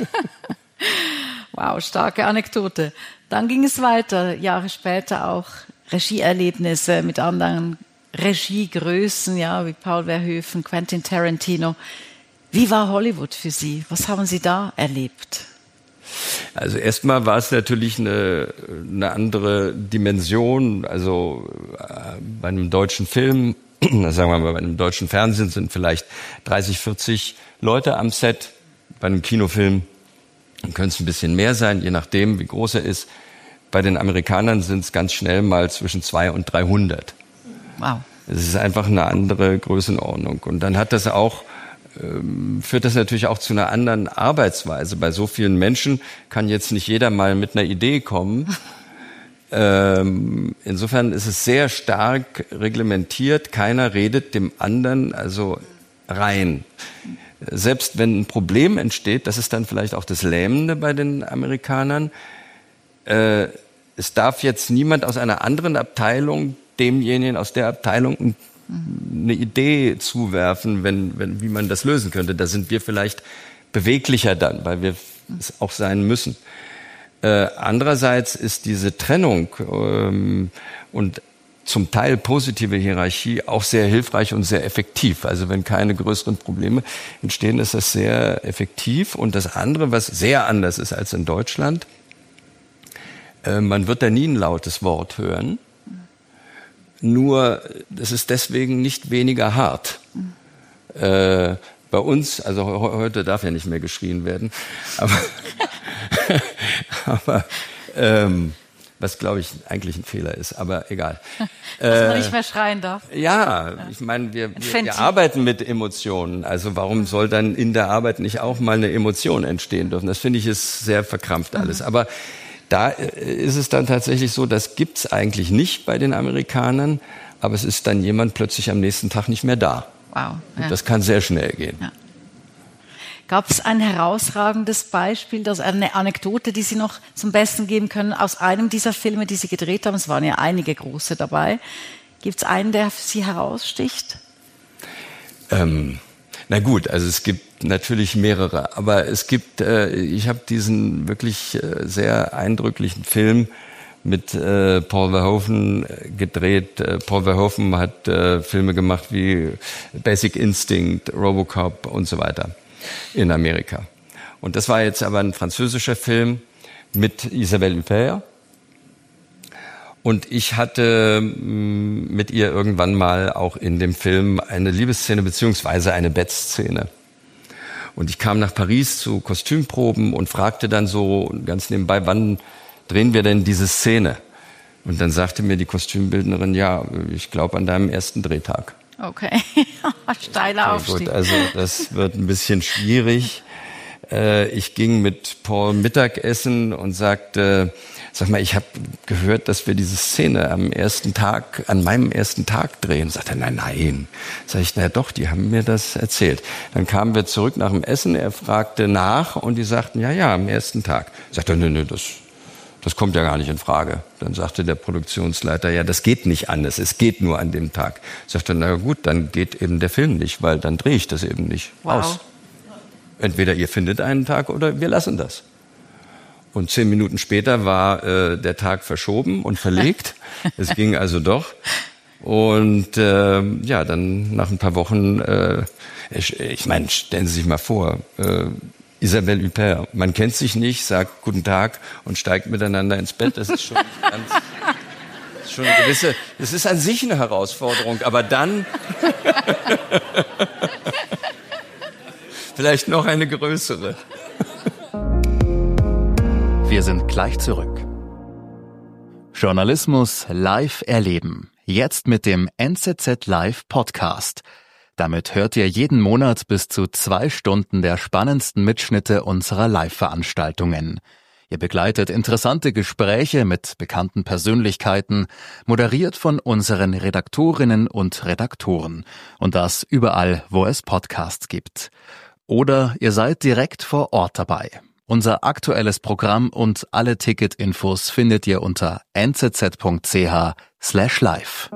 Wow, starke Anekdote. Dann ging es weiter, Jahre später auch Regieerlebnisse mit anderen Regiegrößen, ja, wie Paul Verhoeven, Quentin Tarantino. Wie war Hollywood für Sie? Was haben Sie da erlebt? Also erstmal war es natürlich eine, eine andere Dimension. Also äh, bei einem deutschen Film, sagen wir mal, bei einem deutschen Fernsehen sind vielleicht dreißig, vierzig Leute am Set. Bei einem Kinofilm können es ein bisschen mehr sein, je nachdem, wie groß er ist. Bei den Amerikanern sind es ganz schnell mal zwischen zweihundert und dreihundert. Wow. Es ist einfach eine andere Größenordnung. Und dann hat das auch führt das natürlich auch zu einer anderen Arbeitsweise. Bei so vielen Menschen kann jetzt nicht jeder mal mit einer Idee kommen. Ähm, insofern ist es sehr stark reglementiert. Keiner redet dem anderen also rein. Selbst wenn ein Problem entsteht, das ist dann vielleicht auch das Lähmende bei den Amerikanern, äh, es darf jetzt niemand aus einer anderen Abteilung demjenigen aus der Abteilung eine Idee zuwerfen, wenn, wenn, wie man das lösen könnte. Da sind wir vielleicht beweglicher dann, weil wir es auch sein müssen. Äh, andererseits ist diese Trennung ähm, und zum Teil positive Hierarchie auch sehr hilfreich und sehr effektiv. Also wenn keine größeren Probleme entstehen, ist das sehr effektiv. Und das andere, was sehr anders ist als in Deutschland, äh, man wird da nie ein lautes Wort hören. Nur, das ist deswegen nicht weniger hart. Äh, bei uns, also heute darf ja nicht mehr geschrien werden, aber, aber ähm, was glaube ich eigentlich ein Fehler ist, aber egal. Dass äh, man nicht mehr schreien darf. Ja, ich meine, wir, wir, wir arbeiten mit Emotionen, also warum soll dann in der Arbeit nicht auch mal eine Emotion entstehen dürfen? Das finde ich ist sehr verkrampft alles, mhm. aber da ist es dann tatsächlich so, das gibt's eigentlich nicht bei den Amerikanern, aber es ist dann jemand plötzlich am nächsten Tag nicht mehr da. Wow. Ja. Das kann sehr schnell gehen. Ja. Gab es ein herausragendes Beispiel, das eine Anekdote, die Sie noch zum Besten geben können, aus einem dieser Filme, die Sie gedreht haben? Es waren ja einige große dabei. Gibt es einen, der für Sie heraussticht? Ähm, na gut, also es gibt natürlich mehrere, aber es gibt, äh, ich habe diesen wirklich äh, sehr eindrücklichen Film mit äh, Paul Verhoeven gedreht. Äh, Paul Verhoeven hat äh, Filme gemacht wie Basic Instinct, Robocop und so weiter in Amerika. Und das war jetzt aber ein französischer Film mit Isabelle Huppert. Und ich hatte mh, mit ihr irgendwann mal auch in dem Film eine Liebesszene beziehungsweise eine Bettszene. Und ich kam nach Paris zu Kostümproben und fragte dann so ganz nebenbei, wann drehen wir denn diese Szene? Und dann sagte mir die Kostümbildnerin, ja, ich glaube an deinem ersten Drehtag. Okay, steiler Aufstieg. Gut, also das wird ein bisschen schwierig. Ich ging mit Paul Mittagessen und sagte, sag mal, ich habe gehört, dass wir diese Szene am ersten Tag, an meinem ersten Tag drehen. Sagt er, nein, nein. Sag ich, na doch, die haben mir das erzählt. Dann kamen wir zurück nach dem Essen, er fragte nach und die sagten, ja, ja, am ersten Tag. Sagt er, nö, nö, das... Das kommt ja gar nicht in Frage. Dann sagte der Produktionsleiter, ja, das geht nicht anders, es geht nur an dem Tag. Sagte, na gut, dann geht eben der Film nicht, weil dann drehe ich das eben nicht wow. aus. Entweder ihr findet einen Tag oder wir lassen das. Und zehn Minuten später war äh, der Tag verschoben und verlegt. Es ging also doch. Und äh, ja, dann nach ein paar Wochen, äh, ich, ich meine, stellen Sie sich mal vor, äh, Isabelle Huppert. Man kennt sich nicht, sagt Guten Tag und steigt miteinander ins Bett. Das ist schon ganz, das ist schon eine gewisse, das ist an sich eine Herausforderung, aber dann vielleicht noch eine größere. Wir sind gleich zurück. Journalismus live erleben. Jetzt mit dem N Z Z Live Podcast. Damit hört ihr jeden Monat bis zu zwei Stunden der spannendsten Mitschnitte unserer Live-Veranstaltungen. Ihr begleitet interessante Gespräche mit bekannten Persönlichkeiten, moderiert von unseren Redaktorinnen und Redaktoren. Und das überall, wo es Podcasts gibt. Oder ihr seid direkt vor Ort dabei. Unser aktuelles Programm und alle Ticketinfos findet ihr unter n z z punkt c h slash live.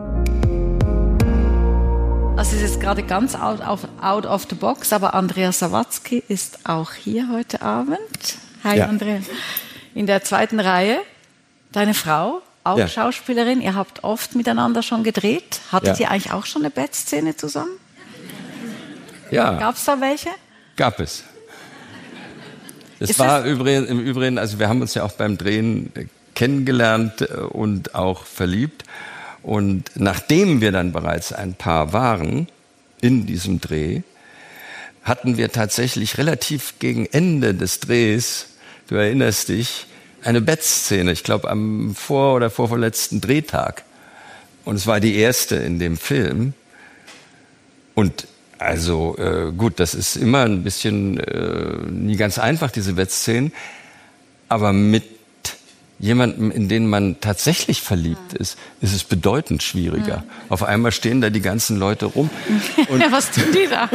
Das ist jetzt gerade ganz out of, out of the box, aber Andrea Sawatzki ist auch hier heute Abend. Hi, ja. Andrea. In der zweiten Reihe. Deine Frau, auch ja. Schauspielerin. Ihr habt oft miteinander schon gedreht. Hattet ja. ihr eigentlich auch schon eine Bettszene zusammen? Ja. Gab es da welche? Gab es. Das ist war das? im Übrigen, also wir haben uns ja auch beim Drehen kennengelernt und auch verliebt. Und nachdem wir dann bereits ein Paar waren in diesem Dreh, hatten wir tatsächlich relativ gegen Ende des Drehs, du erinnerst dich, eine Bettszene, ich glaube am vor- oder vorvorletzten Drehtag. Und es war die erste in dem Film. Und also äh, gut, das ist immer ein bisschen äh, nie ganz einfach, diese Bettszenen, aber mit jemandem, in den man tatsächlich verliebt ist, ist es bedeutend schwieriger. Mhm. Auf einmal stehen da die ganzen Leute rum. Und ja, was tun die da?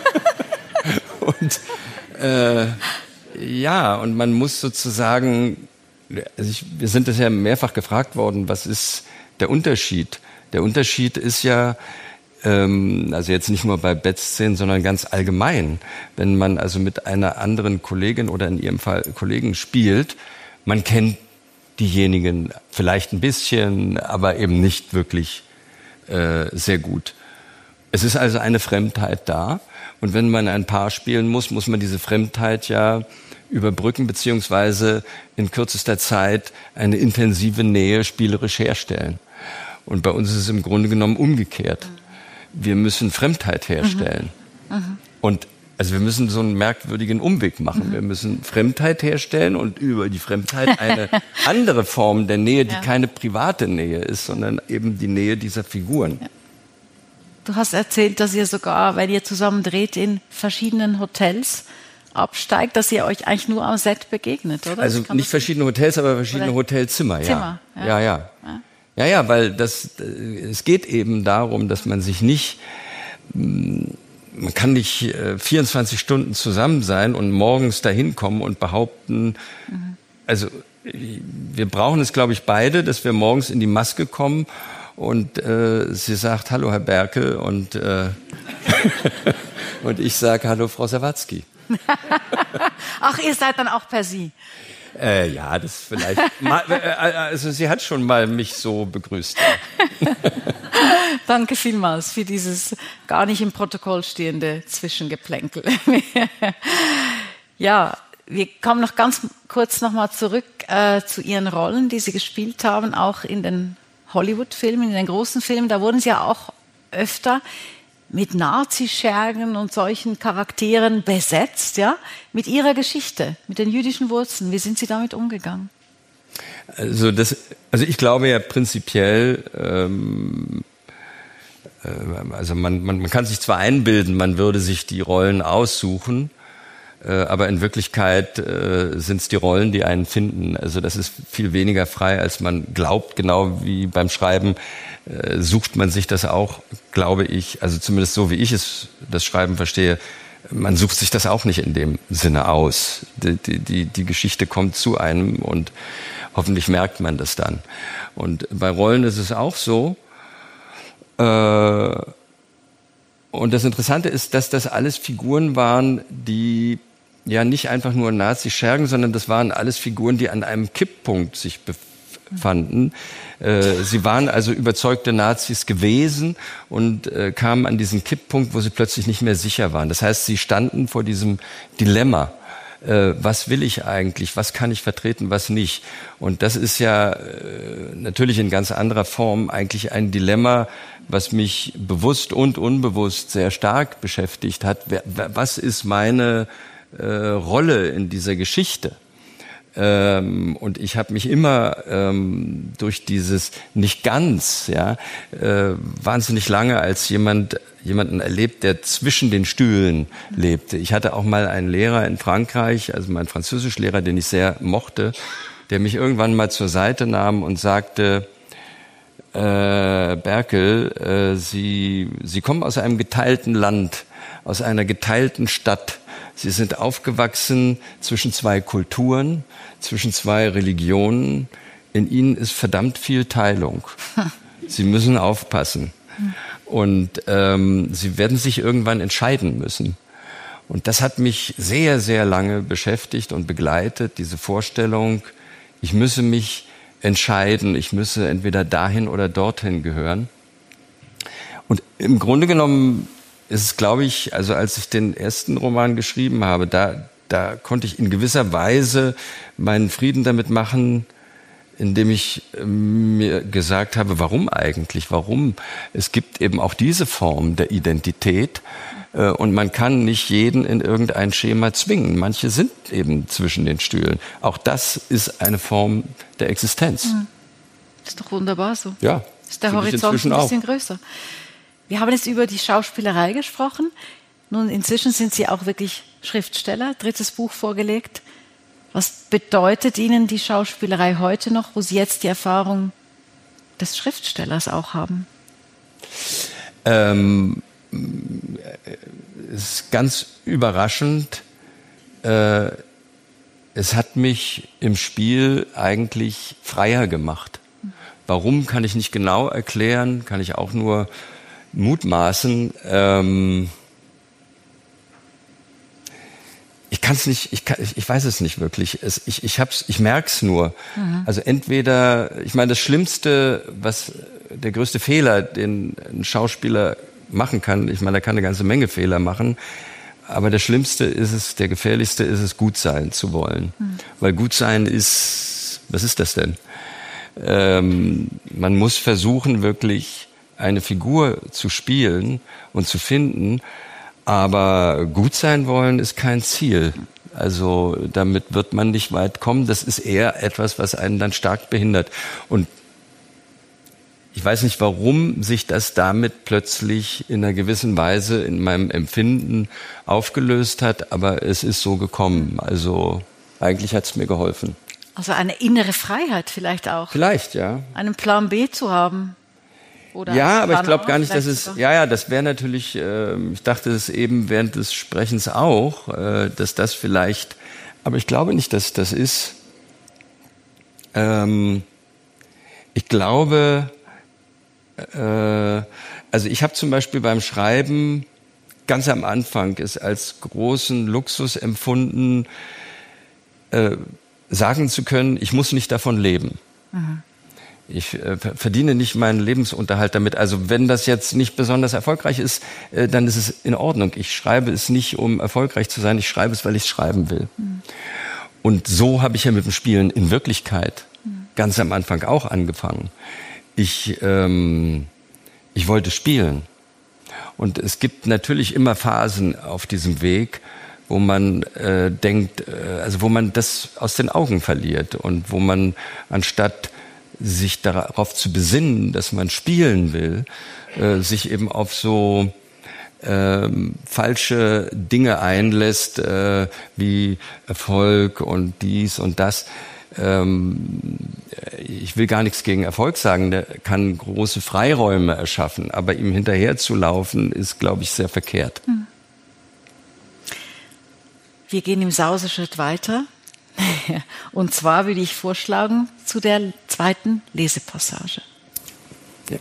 und äh, ja, und man muss sozusagen, also ich, wir sind das ja mehrfach gefragt worden, was ist der Unterschied? Der Unterschied ist ja, ähm, also jetzt nicht nur bei Bettszenen, sondern ganz allgemein, wenn man also mit einer anderen Kollegin oder in ihrem Fall Kollegen spielt, man kennt diejenigen vielleicht ein bisschen, aber eben nicht wirklich äh, sehr gut. Es ist also eine Fremdheit da. Und wenn man ein Paar spielen muss, muss man diese Fremdheit ja überbrücken, beziehungsweise in kürzester Zeit eine intensive Nähe spielerisch herstellen. Und bei uns ist es im Grunde genommen umgekehrt. Wir müssen Fremdheit herstellen. Mhm. Und also wir müssen so einen merkwürdigen Umweg machen. Mhm. Wir müssen Fremdheit herstellen und über die Fremdheit eine andere Form der Nähe, die ja. keine private Nähe ist, sondern eben die Nähe dieser Figuren. Ja. Du hast erzählt, dass ihr sogar, wenn ihr zusammen dreht, in verschiedenen Hotels absteigt, dass ihr euch eigentlich nur am Set begegnet, oder? Also nicht verschiedene Hotels, aber verschiedene oder Hotelzimmer, Zimmer, ja. Ja, ja. Ja, ja, ja, weil das, es geht eben darum, dass man sich nicht, man kann nicht vierundzwanzig Stunden zusammen sein und morgens dahin kommen und behaupten, mhm. also wir brauchen es, glaube ich, beide, dass wir morgens in die Maske kommen und äh, sie sagt, hallo Herr Berkel und, äh, und ich sage, hallo Frau Sawatzki. Ach, ihr seid dann auch per Sie? Äh, ja, das vielleicht. mal, also sie hat schon mal mich so begrüßt. Danke vielmals für dieses gar nicht im Protokoll stehende Zwischengeplänkel. Ja, wir kommen noch ganz kurz nochmal zurück äh, zu Ihren Rollen, die Sie gespielt haben, auch in den Hollywood-Filmen, in den großen Filmen. Da wurden Sie ja auch öfter mit Nazischergen und solchen Charakteren besetzt, ja, mit Ihrer Geschichte, mit den jüdischen Wurzeln. Wie sind Sie damit umgegangen? Also das, also ich glaube ja prinzipiell, ähm, äh, also man, man, man kann sich zwar einbilden, man würde sich die Rollen aussuchen, äh, aber in Wirklichkeit äh, sind es die Rollen, die einen finden. Also das ist viel weniger frei, als man glaubt, genau wie beim Schreiben. Äh, sucht man sich das auch, glaube ich, also zumindest so wie ich es, das Schreiben verstehe, man sucht sich das auch nicht in dem Sinne aus. Die, die, die Geschichte kommt zu einem und hoffentlich merkt man das dann. Und bei Rollen ist es auch so. Äh, und das Interessante ist, dass das alles Figuren waren, die ja nicht einfach nur Nazi-Schergen, sondern das waren alles Figuren, die an einem Kipppunkt sich befanden. Sie waren also überzeugte Nazis gewesen und äh, kamen an diesen Kipppunkt, wo sie plötzlich nicht mehr sicher waren. Das heißt, sie standen vor diesem Dilemma. Äh, was will ich eigentlich? Was kann ich vertreten? Was nicht? Und das ist ja äh, natürlich in ganz anderer Form eigentlich ein Dilemma, was mich bewusst und unbewusst sehr stark beschäftigt hat. Wer, was ist meine äh, Rolle in dieser Geschichte? Ähm, und ich habe mich immer ähm, durch dieses nicht ganz, ja, äh, wahnsinnig lange als jemand jemanden erlebt, der zwischen den Stühlen lebte. Ich hatte auch mal einen Lehrer in Frankreich, also meinen Französischlehrer, den ich sehr mochte, der mich irgendwann mal zur Seite nahm und sagte, äh, Berkel, äh, Sie, Sie kommen aus einem geteilten Land, aus einer geteilten Stadt. Sie sind aufgewachsen zwischen zwei Kulturen, zwischen zwei Religionen. In ihnen ist verdammt viel Teilung. Sie müssen aufpassen. Und ähm, sie werden sich irgendwann entscheiden müssen. Und das hat mich sehr, sehr lange beschäftigt und begleitet, diese Vorstellung, ich müsse mich entscheiden, ich müsse entweder dahin oder dorthin gehören. Und im Grunde genommen ist es, glaube ich, also als ich den ersten Roman geschrieben habe, da, da konnte ich in gewisser Weise meinen Frieden damit machen, indem ich mir gesagt habe, warum eigentlich, warum? Es gibt eben auch diese Form der Identität äh, und man kann nicht jeden in irgendein Schema zwingen. Manche sind eben zwischen den Stühlen. Auch das ist eine Form der Existenz. Mhm. Ist doch wunderbar so. Ja. Ist der Horizont ein bisschen auch. größer. Wir haben jetzt über die Schauspielerei gesprochen. Nun, inzwischen sind Sie auch wirklich Schriftsteller, drittes Buch vorgelegt. Was bedeutet Ihnen die Schauspielerei heute noch, wo Sie jetzt die Erfahrung des Schriftstellers auch haben? Ähm, es ist ganz überraschend. Äh, es hat mich im Spiel eigentlich freier gemacht. Warum, kann ich nicht genau erklären, kann ich auch nur mutmaßen. Ähm, ich kann es nicht, ich, kann, ich weiß es nicht wirklich. Es, ich ich, hab's, ich merke es nur. Mhm. Also entweder, ich meine, das Schlimmste, was der größte Fehler, den ein Schauspieler machen kann, ich meine, er kann eine ganze Menge Fehler machen, aber der Schlimmste ist es, der gefährlichste ist es, gut sein zu wollen. Mhm. Weil gut sein ist, was ist das denn? Ähm, man muss versuchen, wirklich eine Figur zu spielen und zu finden, Aber gut sein wollen ist kein Ziel. Also damit wird man nicht weit kommen. Das ist eher etwas, was einen dann stark behindert. Und ich weiß nicht, warum sich das damit plötzlich in einer gewissen Weise in meinem Empfinden aufgelöst hat, aber es ist so gekommen. Also eigentlich hat es mir geholfen. Also eine innere Freiheit vielleicht auch. Vielleicht, ja. Einen Plan B zu haben. Oder ja, aber ich Plan glaube A gar nicht, dass vielleicht es, sogar. ja, ja, das wäre natürlich, äh, ich dachte es eben während des Sprechens auch, äh, dass das vielleicht, aber ich glaube nicht, dass das ist. Ähm, ich glaube, äh, also ich habe zum Beispiel beim Schreiben ganz am Anfang es als großen Luxus empfunden, äh, sagen zu können, ich muss nicht davon leben. Mhm. Ich äh, verdiene nicht meinen Lebensunterhalt damit. Also wenn das jetzt nicht besonders erfolgreich ist, äh, dann ist es in Ordnung. Ich schreibe es nicht, um erfolgreich zu sein. Ich schreibe es, weil ich es schreiben will. Mhm. Und so habe ich ja mit dem Spielen in Wirklichkeit mhm. ganz am Anfang auch angefangen. Ich, ähm, ich wollte spielen. Und es gibt natürlich immer Phasen auf diesem Weg, wo man äh, denkt, äh, also wo man das aus den Augen verliert und wo man anstatt sich darauf zu besinnen, dass man spielen will, äh, sich eben auf so ähm, falsche Dinge einlässt, äh, wie Erfolg und dies und das. Ähm, ich will gar nichts gegen Erfolg sagen, der kann große Freiräume erschaffen, aber ihm hinterherzulaufen ist, glaube ich, sehr verkehrt. Hm. Wir gehen im Sauseschritt weiter. Und zwar würde ich vorschlagen zu der zweiten Lesepassage. Ja.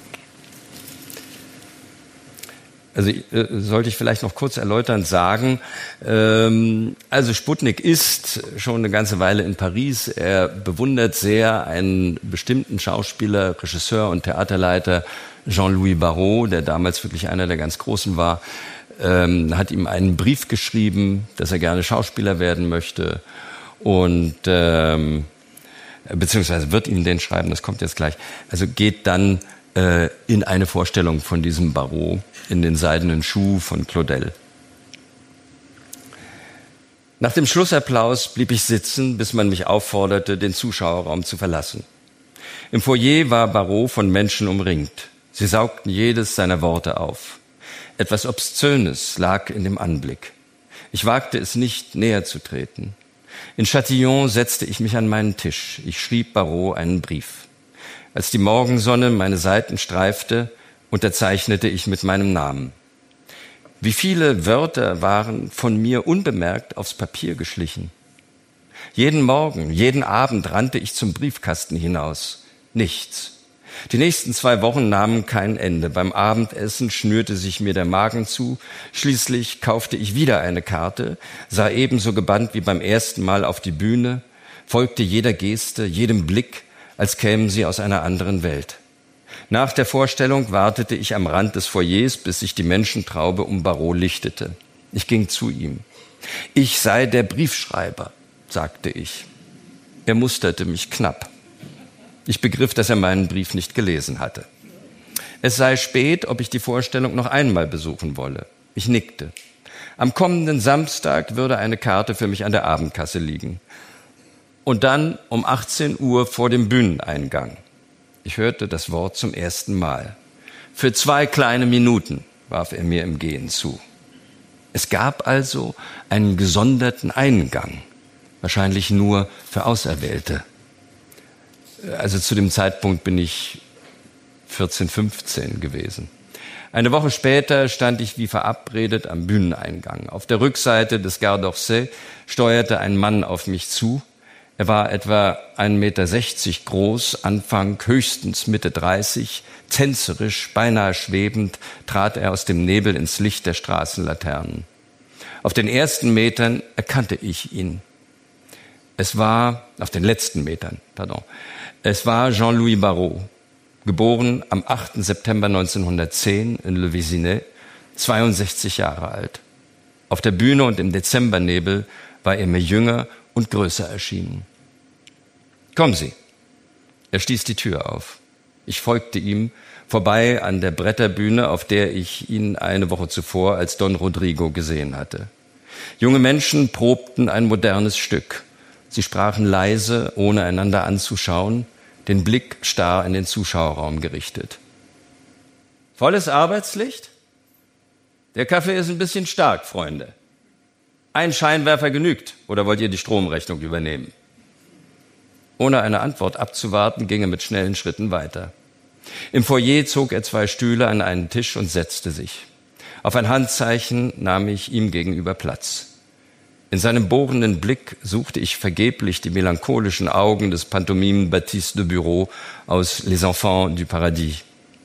Also äh, sollte ich vielleicht noch kurz erläuternd sagen, ähm, also Sputnik ist schon eine ganze Weile in Paris. Er bewundert sehr einen bestimmten Schauspieler, Regisseur und Theaterleiter, Jean-Louis Barrault, der damals wirklich einer der ganz Großen war, ähm, hat ihm einen Brief geschrieben, dass er gerne Schauspieler werden möchte. Und ähm, beziehungsweise wird ihm den schreiben, das kommt jetzt gleich. Also geht dann äh, in eine Vorstellung von diesem Barrault in den seidenen Schuh von Claudel. Nach dem Schlussapplaus blieb ich sitzen, bis man mich aufforderte, den Zuschauerraum zu verlassen. Im Foyer war Barrault von Menschen umringt. Sie saugten jedes seiner Worte auf. Etwas Obszönes lag in dem Anblick. Ich wagte es nicht, näher zu treten. In Châtillon setzte ich mich an meinen Tisch. Ich schrieb Barrault einen Brief. Als die Morgensonne meine Seiten streifte, unterzeichnete ich mit meinem Namen. Wie viele Wörter waren von mir unbemerkt aufs Papier geschlichen. Jeden Morgen, jeden Abend rannte ich zum Briefkasten hinaus. Nichts. Die nächsten zwei Wochen nahmen kein Ende. Beim Abendessen schnürte sich mir der Magen zu. Schließlich kaufte ich wieder eine Karte, sah ebenso gebannt wie beim ersten Mal auf die Bühne, folgte jeder Geste, jedem Blick, als kämen sie aus einer anderen Welt. Nach der Vorstellung wartete ich am Rand des Foyers, bis sich die Menschentraube um Barrault lichtete. Ich ging zu ihm. Ich sei der Briefschreiber, sagte ich. Er musterte mich knapp. Ich begriff, dass er meinen Brief nicht gelesen hatte. Es sei spät, ob ich die Vorstellung noch einmal besuchen wolle. Ich nickte. Am kommenden Samstag würde eine Karte für mich an der Abendkasse liegen. Und dann um achtzehn Uhr vor dem Bühneneingang. Ich hörte das Wort zum ersten Mal. Für zwei kleine Minuten, warf er mir im Gehen zu. Es gab also einen gesonderten Eingang, wahrscheinlich nur für Auserwählte. Also zu dem Zeitpunkt bin ich vierzehn, fünfzehn gewesen. Eine Woche später stand ich wie verabredet am Bühneneingang. Auf der Rückseite des Gare d'Orsay steuerte ein Mann auf mich zu. Er war etwa ein Meter sechzig groß, Anfang höchstens Mitte dreißig, tänzerisch, beinahe schwebend, trat er aus dem Nebel ins Licht der Straßenlaternen. Auf den ersten Metern erkannte ich ihn. Es war, auf den letzten Metern, pardon, es war Jean-Louis Barrault, geboren am achten September neunzehnhundertzehn in Le Vésinet, zweiundsechzig Jahre alt. Auf der Bühne und im Dezembernebel war er mir jünger und größer erschienen. Kommen Sie. Er stieß die Tür auf. Ich folgte ihm vorbei an der Bretterbühne, auf der ich ihn eine Woche zuvor als Don Rodrigo gesehen hatte. Junge Menschen probten ein modernes Stück. Sie sprachen leise, ohne einander anzuschauen, den Blick starr in den Zuschauerraum gerichtet. Volles Arbeitslicht? Der Kaffee ist ein bisschen stark, Freunde. Ein Scheinwerfer genügt, oder wollt ihr die Stromrechnung übernehmen? Ohne eine Antwort abzuwarten, ging er mit schnellen Schritten weiter. Im Foyer zog er zwei Stühle an einen Tisch und setzte sich. Auf ein Handzeichen nahm ich ihm gegenüber Platz. In seinem bohrenden Blick suchte ich vergeblich die melancholischen Augen des Pantomimen Baptiste de Bureau aus Les Enfants du Paradis.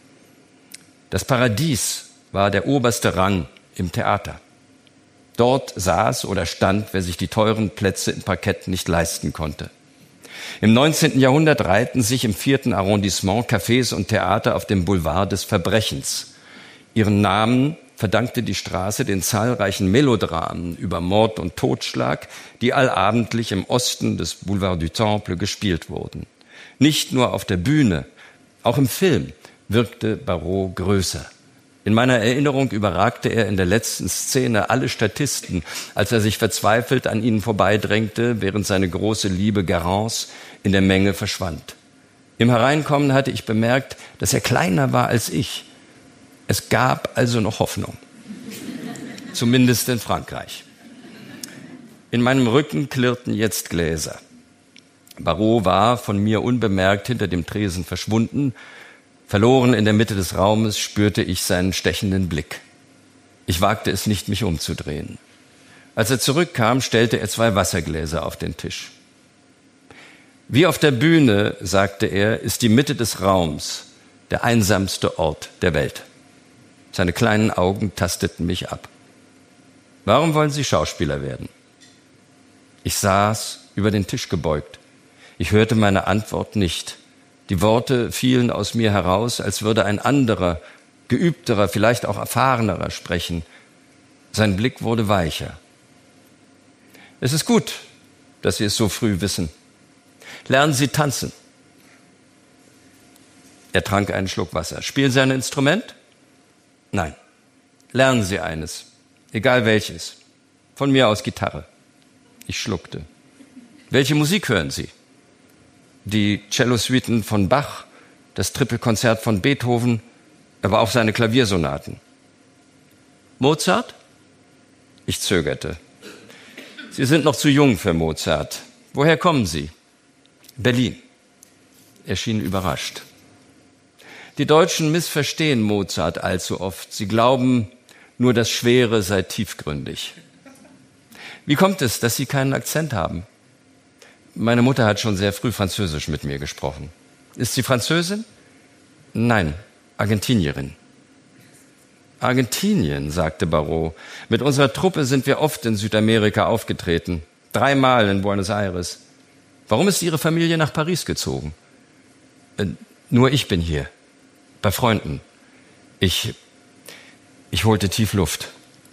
Das Paradies war der oberste Rang im Theater. Dort saß oder stand, wer sich die teuren Plätze im Parkett nicht leisten konnte. Im neunzehnten Jahrhundert reihten sich im vierten Arrondissement Cafés und Theater auf dem Boulevard des Verbrechens. Ihren Namen verdankte die Straße den zahlreichen Melodramen über Mord und Totschlag, die allabendlich im Osten des Boulevard du Temple gespielt wurden. Nicht nur auf der Bühne, auch im Film wirkte Barrault größer. In meiner Erinnerung überragte er in der letzten Szene alle Statisten, als er sich verzweifelt an ihnen vorbeidrängte, während seine große Liebe Garance in der Menge verschwand. Im Hereinkommen hatte ich bemerkt, dass er kleiner war als ich. Es gab also noch Hoffnung. Zumindest in Frankreich. In meinem Rücken klirrten jetzt Gläser. Barrault war von mir unbemerkt hinter dem Tresen verschwunden. Verloren in der Mitte des Raumes spürte ich seinen stechenden Blick. Ich wagte es nicht, mich umzudrehen. Als er zurückkam, stellte er zwei Wassergläser auf den Tisch. Wie auf der Bühne, sagte er, ist die Mitte des Raums der einsamste Ort der Welt. Seine kleinen Augen tasteten mich ab. Warum wollen Sie Schauspieler werden? Ich saß über den Tisch gebeugt. Ich hörte meine Antwort nicht. Die Worte fielen aus mir heraus, als würde ein anderer, geübterer, vielleicht auch erfahrenerer sprechen. Sein Blick wurde weicher. Es ist gut, dass Sie es so früh wissen. Lernen Sie tanzen. Er trank einen Schluck Wasser. Spielen Sie ein Instrument? Nein. Lernen Sie eines, egal welches. Von mir aus Gitarre. Ich schluckte. Welche Musik hören Sie? Die Cellosuiten von Bach, das Trippelkonzert von Beethoven, aber auch seine Klaviersonaten. Mozart? Ich zögerte. Sie sind noch zu jung für Mozart. Woher kommen Sie? Berlin. Er schien überrascht. Die Deutschen missverstehen Mozart allzu oft. Sie glauben, nur das Schwere sei tiefgründig. Wie kommt es, dass Sie keinen Akzent haben? Meine Mutter hat schon sehr früh Französisch mit mir gesprochen. Ist sie Französin? Nein, Argentinierin. Argentinien, sagte Barrault. Mit unserer Truppe sind wir oft in Südamerika aufgetreten. Dreimal in Buenos Aires. Warum ist Ihre Familie nach Paris gezogen? Äh, nur ich bin hier. Bei Freunden. Ich, ich holte tief Luft.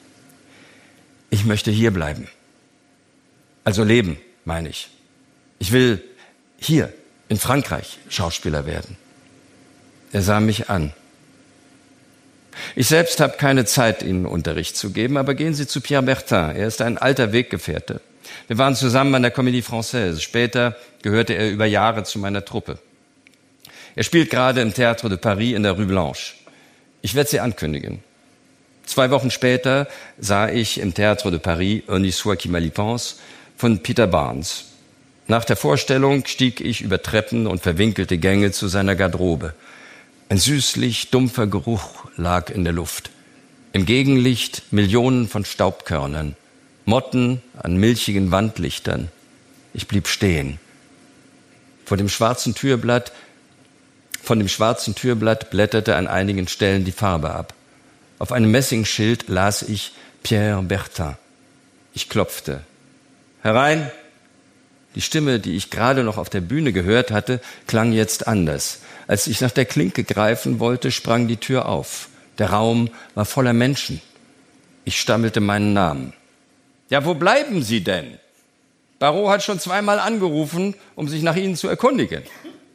Ich möchte hier bleiben. Also leben, meine ich. Ich will hier in Frankreich Schauspieler werden. Er sah mich an. Ich selbst habe keine Zeit, Ihnen Unterricht zu geben, aber gehen Sie zu Pierre Bertin. Er ist ein alter Weggefährte. Wir waren zusammen an der Comédie Française. Später gehörte er über Jahre zu meiner Truppe. Er spielt gerade im Théâtre de Paris in der Rue Blanche. Ich werde Sie ankündigen. Zwei Wochen später sah ich im Théâtre de Paris Un Histoire qui mal y pense von Peter Barnes. Nach der Vorstellung stieg ich über Treppen und verwinkelte Gänge zu seiner Garderobe. Ein süßlich dumpfer Geruch lag in der Luft. Im Gegenlicht Millionen von Staubkörnern, Motten an milchigen Wandlichtern. Ich blieb stehen. Vor dem schwarzen Türblatt, von dem schwarzen Türblatt blätterte an einigen Stellen die Farbe ab. Auf einem Messingschild las ich Pierre Bertin. Ich klopfte. Herein! Die Stimme, die ich gerade noch auf der Bühne gehört hatte, klang jetzt anders. Als ich nach der Klinke greifen wollte, sprang die Tür auf. Der Raum war voller Menschen. Ich stammelte meinen Namen. Ja, wo bleiben Sie denn? Barrault hat schon zweimal angerufen, um sich nach Ihnen zu erkundigen.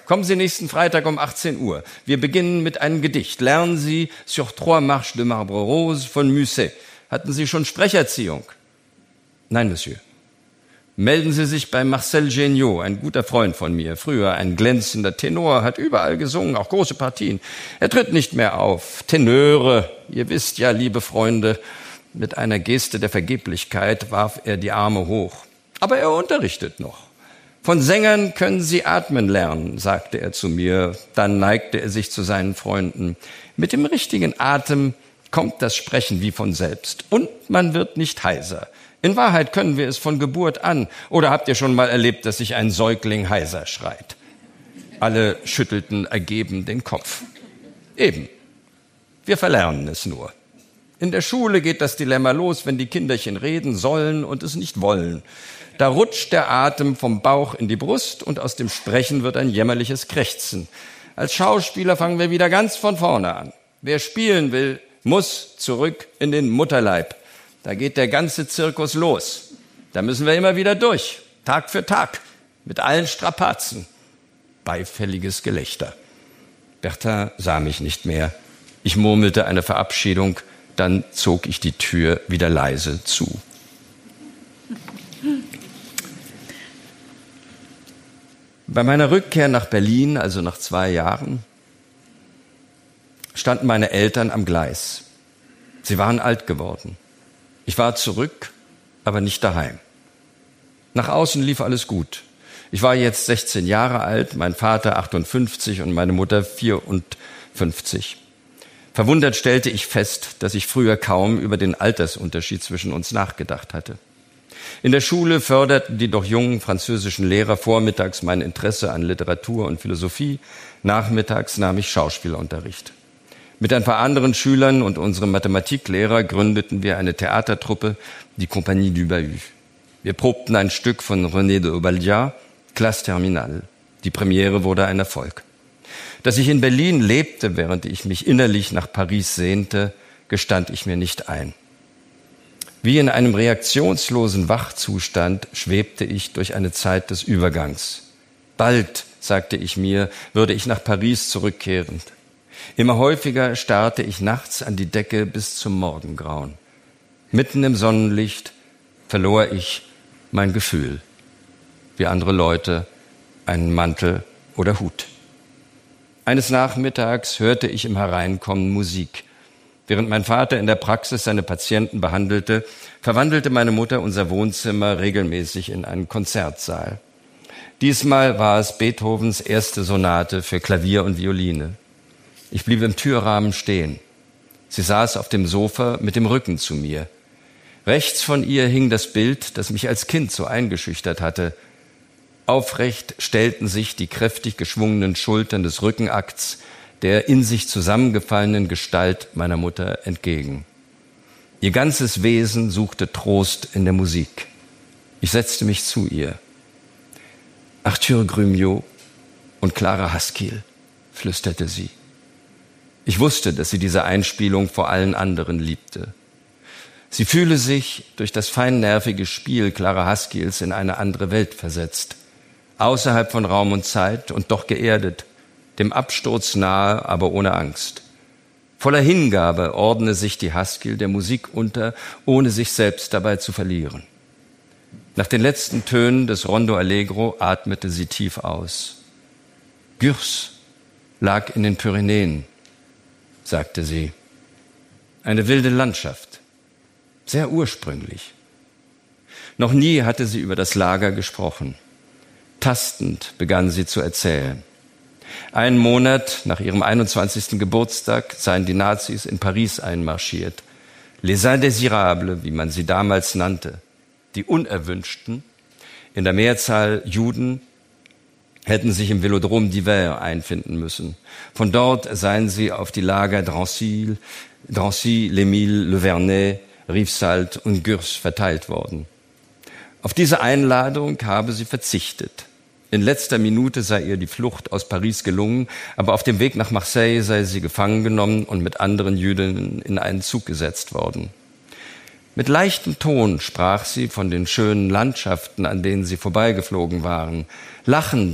Kommen Sie nächsten Freitag um achtzehn Uhr. Wir beginnen mit einem Gedicht. Lernen Sie Sur trois marches de marbre rose von Musset. Hatten Sie schon Sprecherziehung? Nein, Monsieur. Melden Sie sich bei Marcel Géniaud, ein guter Freund von mir. Früher ein glänzender Tenor, hat überall gesungen, auch große Partien. Er tritt nicht mehr auf. Tenöre, ihr wisst ja, liebe Freunde, mit einer Geste der Vergeblichkeit warf er die Arme hoch. Aber er unterrichtet noch. Von Sängern können Sie atmen lernen, sagte er zu mir. Dann neigte er sich zu seinen Freunden. Mit dem richtigen Atem kommt das Sprechen wie von selbst. Und man wird nicht heiser. In Wahrheit können wir es von Geburt an. Oder habt ihr schon mal erlebt, dass sich ein Säugling heiser schreit? Alle schüttelten ergeben den Kopf. Eben. Wir verlernen es nur. In der Schule geht das Dilemma los, wenn die Kinderchen reden sollen und es nicht wollen. Da rutscht der Atem vom Bauch in die Brust und aus dem Sprechen wird ein jämmerliches Krächzen. Als Schauspieler fangen wir wieder ganz von vorne an. Wer spielen will, muss zurück in den Mutterleib. Da geht der ganze Zirkus los. Da müssen wir immer wieder durch, Tag für Tag, mit allen Strapazen. Beifälliges Gelächter. Bertin sah mich nicht mehr. Ich murmelte eine Verabschiedung, dann zog ich die Tür wieder leise zu. Bei meiner Rückkehr nach Berlin, also nach zwei Jahren, standen meine Eltern am Gleis. Sie waren alt geworden. Ich war zurück, aber nicht daheim. Nach außen lief alles gut. Ich war jetzt sechzehn Jahre alt, mein Vater achtundfünfzig und meine Mutter vierundfünfzig. Verwundert stellte ich fest, dass ich früher kaum über den Altersunterschied zwischen uns nachgedacht hatte. In der Schule förderten die doch jungen französischen Lehrer vormittags mein Interesse an Literatur und Philosophie. Nachmittags nahm ich Schauspielunterricht. Mit ein paar anderen Schülern und unserem Mathematiklehrer gründeten wir eine Theatertruppe, die Compagnie du Bahut. Wir probten ein Stück von René de Obadiah, Classe Terminale. Die Premiere wurde ein Erfolg. Dass ich in Berlin lebte, während ich mich innerlich nach Paris sehnte, gestand ich mir nicht ein. Wie in einem reaktionslosen Wachzustand schwebte ich durch eine Zeit des Übergangs. Bald, sagte ich mir, würde ich nach Paris zurückkehren. Immer häufiger starrte ich nachts an die Decke bis zum Morgengrauen. Mitten im Sonnenlicht verlor ich mein Gefühl, wie andere Leute einen Mantel oder Hut. Eines Nachmittags hörte ich im Hereinkommen Musik. Während mein Vater in der Praxis seine Patienten behandelte, verwandelte meine Mutter unser Wohnzimmer regelmäßig in einen Konzertsaal. Diesmal war es Beethovens erste Sonate für Klavier und Violine. Ich blieb im Türrahmen stehen. Sie saß auf dem Sofa mit dem Rücken zu mir. Rechts von ihr hing das Bild, das mich als Kind so eingeschüchtert hatte. Aufrecht stellten sich die kräftig geschwungenen Schultern des Rückenakts der in sich zusammengefallenen Gestalt meiner Mutter entgegen. Ihr ganzes Wesen suchte Trost in der Musik. Ich setzte mich zu ihr. Arthur Grumiaux und Clara Haskell, flüsterte sie. Ich wusste, dass sie diese Einspielung vor allen anderen liebte. Sie fühle sich durch das feinnervige Spiel Clara Haskells in eine andere Welt versetzt, außerhalb von Raum und Zeit und doch geerdet, dem Absturz nahe, aber ohne Angst. Voller Hingabe ordne sich die Haskell der Musik unter, ohne sich selbst dabei zu verlieren. Nach den letzten Tönen des Rondo Allegro atmete sie tief aus. Gurs lag in den Pyrenäen, sagte sie. Eine wilde Landschaft, sehr ursprünglich. Noch nie hatte sie über das Lager gesprochen. Tastend begann sie zu erzählen. Einen Monat nach ihrem einundzwanzigsten Geburtstag seien die Nazis in Paris einmarschiert. Les Indésirables, wie man sie damals nannte, die Unerwünschten, in der Mehrzahl Juden, hätten sich im Velodrom d'Hiver einfinden müssen. Von dort seien sie auf die Lager Drancy, Drancy, Les Milles, Le Vernet, Rivesaltes und Gurs verteilt worden. Auf diese Einladung habe sie verzichtet. In letzter Minute sei ihr die Flucht aus Paris gelungen, aber auf dem Weg nach Marseille sei sie gefangen genommen und mit anderen Jüdinnen in einen Zug gesetzt worden. Mit leichtem Ton sprach sie von den schönen Landschaften, an denen sie vorbeigeflogen waren. Lachend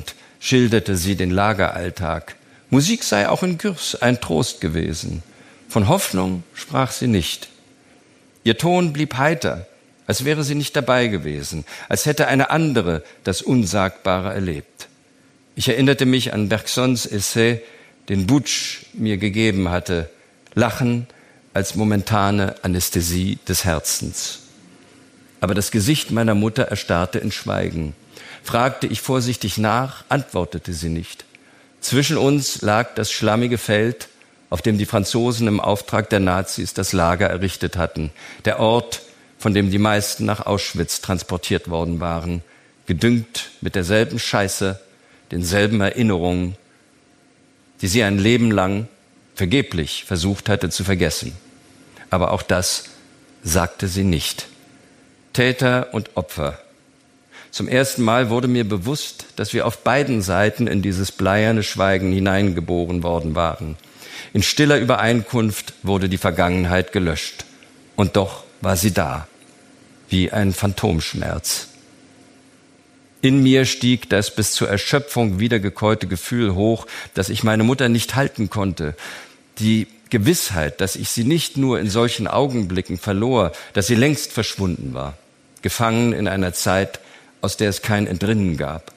schilderte sie den Lageralltag. Musik sei auch in Gürs ein Trost gewesen. Von Hoffnung sprach sie nicht. Ihr Ton blieb heiter, als wäre sie nicht dabei gewesen, als hätte eine andere das Unsagbare erlebt. Ich erinnerte mich an Bergsons Essay, den Butsch mir gegeben hatte, Lachen als momentane Anästhesie des Herzens. Aber das Gesicht meiner Mutter erstarrte in Schweigen. Fragte ich vorsichtig nach, antwortete sie nicht. Zwischen uns lag das schlammige Feld, auf dem die Franzosen im Auftrag der Nazis das Lager errichtet hatten. Der Ort, von dem die meisten nach Auschwitz transportiert worden waren, gedüngt mit derselben Scheiße, denselben Erinnerungen, die sie ein Leben lang vergeblich versucht hatte zu vergessen. Aber auch das sagte sie nicht. Täter und Opfer. Zum ersten Mal wurde mir bewusst, dass wir auf beiden Seiten in dieses bleierne Schweigen hineingeboren worden waren. In stiller Übereinkunft wurde die Vergangenheit gelöscht. Und doch war sie da, wie ein Phantomschmerz. In mir stieg das bis zur Erschöpfung wiedergekäute Gefühl hoch, dass ich meine Mutter nicht halten konnte. Die Gewissheit, dass ich sie nicht nur in solchen Augenblicken verlor, dass sie längst verschwunden war, gefangen in einer Zeit, aus der es kein Entrinnen gab.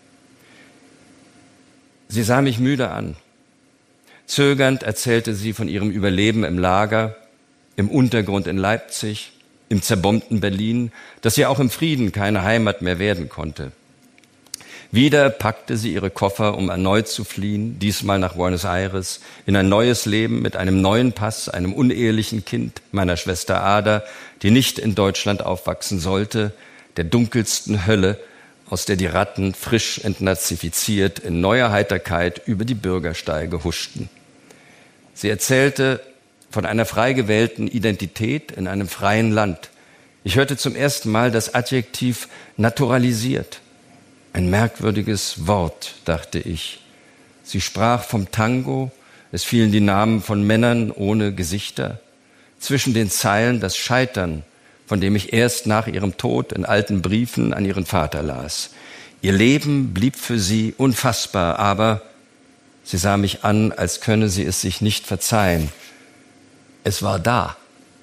Sie sah mich müde an. Zögernd erzählte sie von ihrem Überleben im Lager, im Untergrund in Leipzig, im zerbombten Berlin, dass sie auch im Frieden keine Heimat mehr werden konnte. Wieder packte sie ihre Koffer, um erneut zu fliehen, diesmal nach Buenos Aires, in ein neues Leben mit einem neuen Pass, einem unehelichen Kind, meiner Schwester Ada, die nicht in Deutschland aufwachsen sollte, der dunkelsten Hölle, aus der die Ratten frisch entnazifiziert in neuer Heiterkeit über die Bürgersteige huschten. Sie erzählte von einer frei gewählten Identität in einem freien Land. Ich hörte zum ersten Mal das Adjektiv naturalisiert. Ein merkwürdiges Wort, dachte ich. Sie sprach vom Tango, es fielen die Namen von Männern ohne Gesichter. Zwischen den Zeilen das Scheitern, von dem ich erst nach ihrem Tod in alten Briefen an ihren Vater las. Ihr Leben blieb für sie unfassbar, aber sie sah mich an, als könne sie es sich nicht verzeihen. Es war da.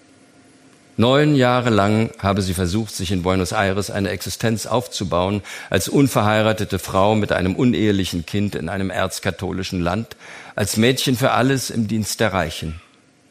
Neun Jahre lang habe sie versucht, sich in Buenos Aires eine Existenz aufzubauen, als unverheiratete Frau mit einem unehelichen Kind in einem erzkatholischen Land, als Mädchen für alles im Dienst der Reichen.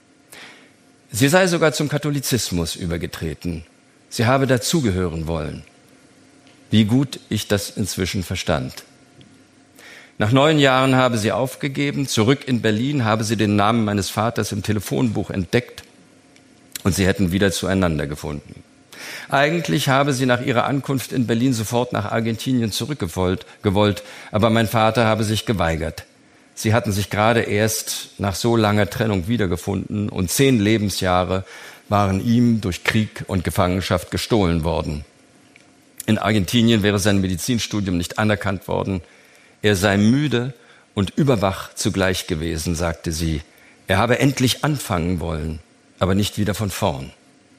Sie sei sogar zum Katholizismus übergetreten. Sie habe dazugehören wollen. Wie gut ich das inzwischen verstand. Nach neun Jahren habe sie aufgegeben. Zurück in Berlin habe sie den Namen meines Vaters im Telefonbuch entdeckt und sie hätten wieder zueinander gefunden. Eigentlich habe sie nach ihrer Ankunft in Berlin sofort nach Argentinien zurückgewollt, gewollt, aber mein Vater habe sich geweigert. Sie hatten sich gerade erst nach so langer Trennung wiedergefunden und zehn Lebensjahre waren ihm durch Krieg und Gefangenschaft gestohlen worden. In Argentinien wäre sein Medizinstudium nicht anerkannt worden. Er sei müde und überwach zugleich gewesen, sagte sie. Er habe endlich anfangen wollen, aber nicht wieder von vorn.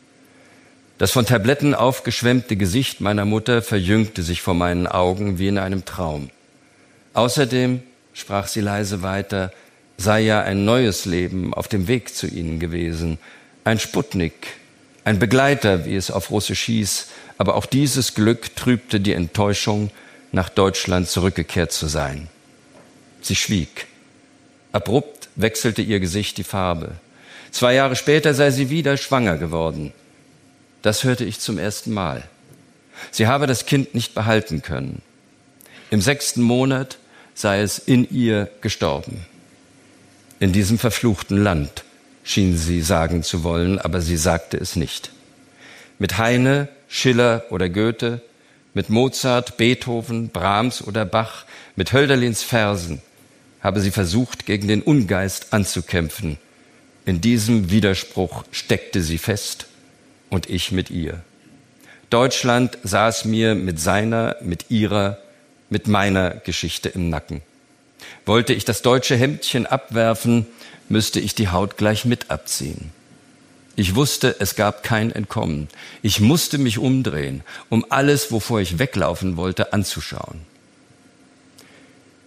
Das von Tabletten aufgeschwemmte Gesicht meiner Mutter verjüngte sich vor meinen Augen wie in einem Traum. Außerdem, sprach sie leise weiter, sei ja ein neues Leben auf dem Weg zu ihnen gewesen. Ein Sputnik, ein Begleiter, wie es auf Russisch hieß, aber auch dieses Glück trübte die Enttäuschung, nach Deutschland zurückgekehrt zu sein. Sie schwieg. Abrupt wechselte ihr Gesicht die Farbe. Zwei Jahre später sei sie wieder schwanger geworden. Das hörte ich zum ersten Mal. Sie habe das Kind nicht behalten können. Im sechsten Monat sei es in ihr gestorben. In diesem verfluchten Land, schien sie sagen zu wollen, aber sie sagte es nicht. Mit Heine, Schiller oder Goethe, mit Mozart, Beethoven, Brahms oder Bach, mit Hölderlins Versen habe sie versucht, gegen den Ungeist anzukämpfen. In diesem Widerspruch steckte sie fest und ich mit ihr. Deutschland saß mir mit seiner, mit ihrer, mit meiner Geschichte im Nacken. Wollte ich das deutsche Hemdchen abwerfen, müsste ich die Haut gleich mit abziehen. Ich wusste, es gab kein Entkommen. Ich musste mich umdrehen, um alles, wovor ich weglaufen wollte, anzuschauen.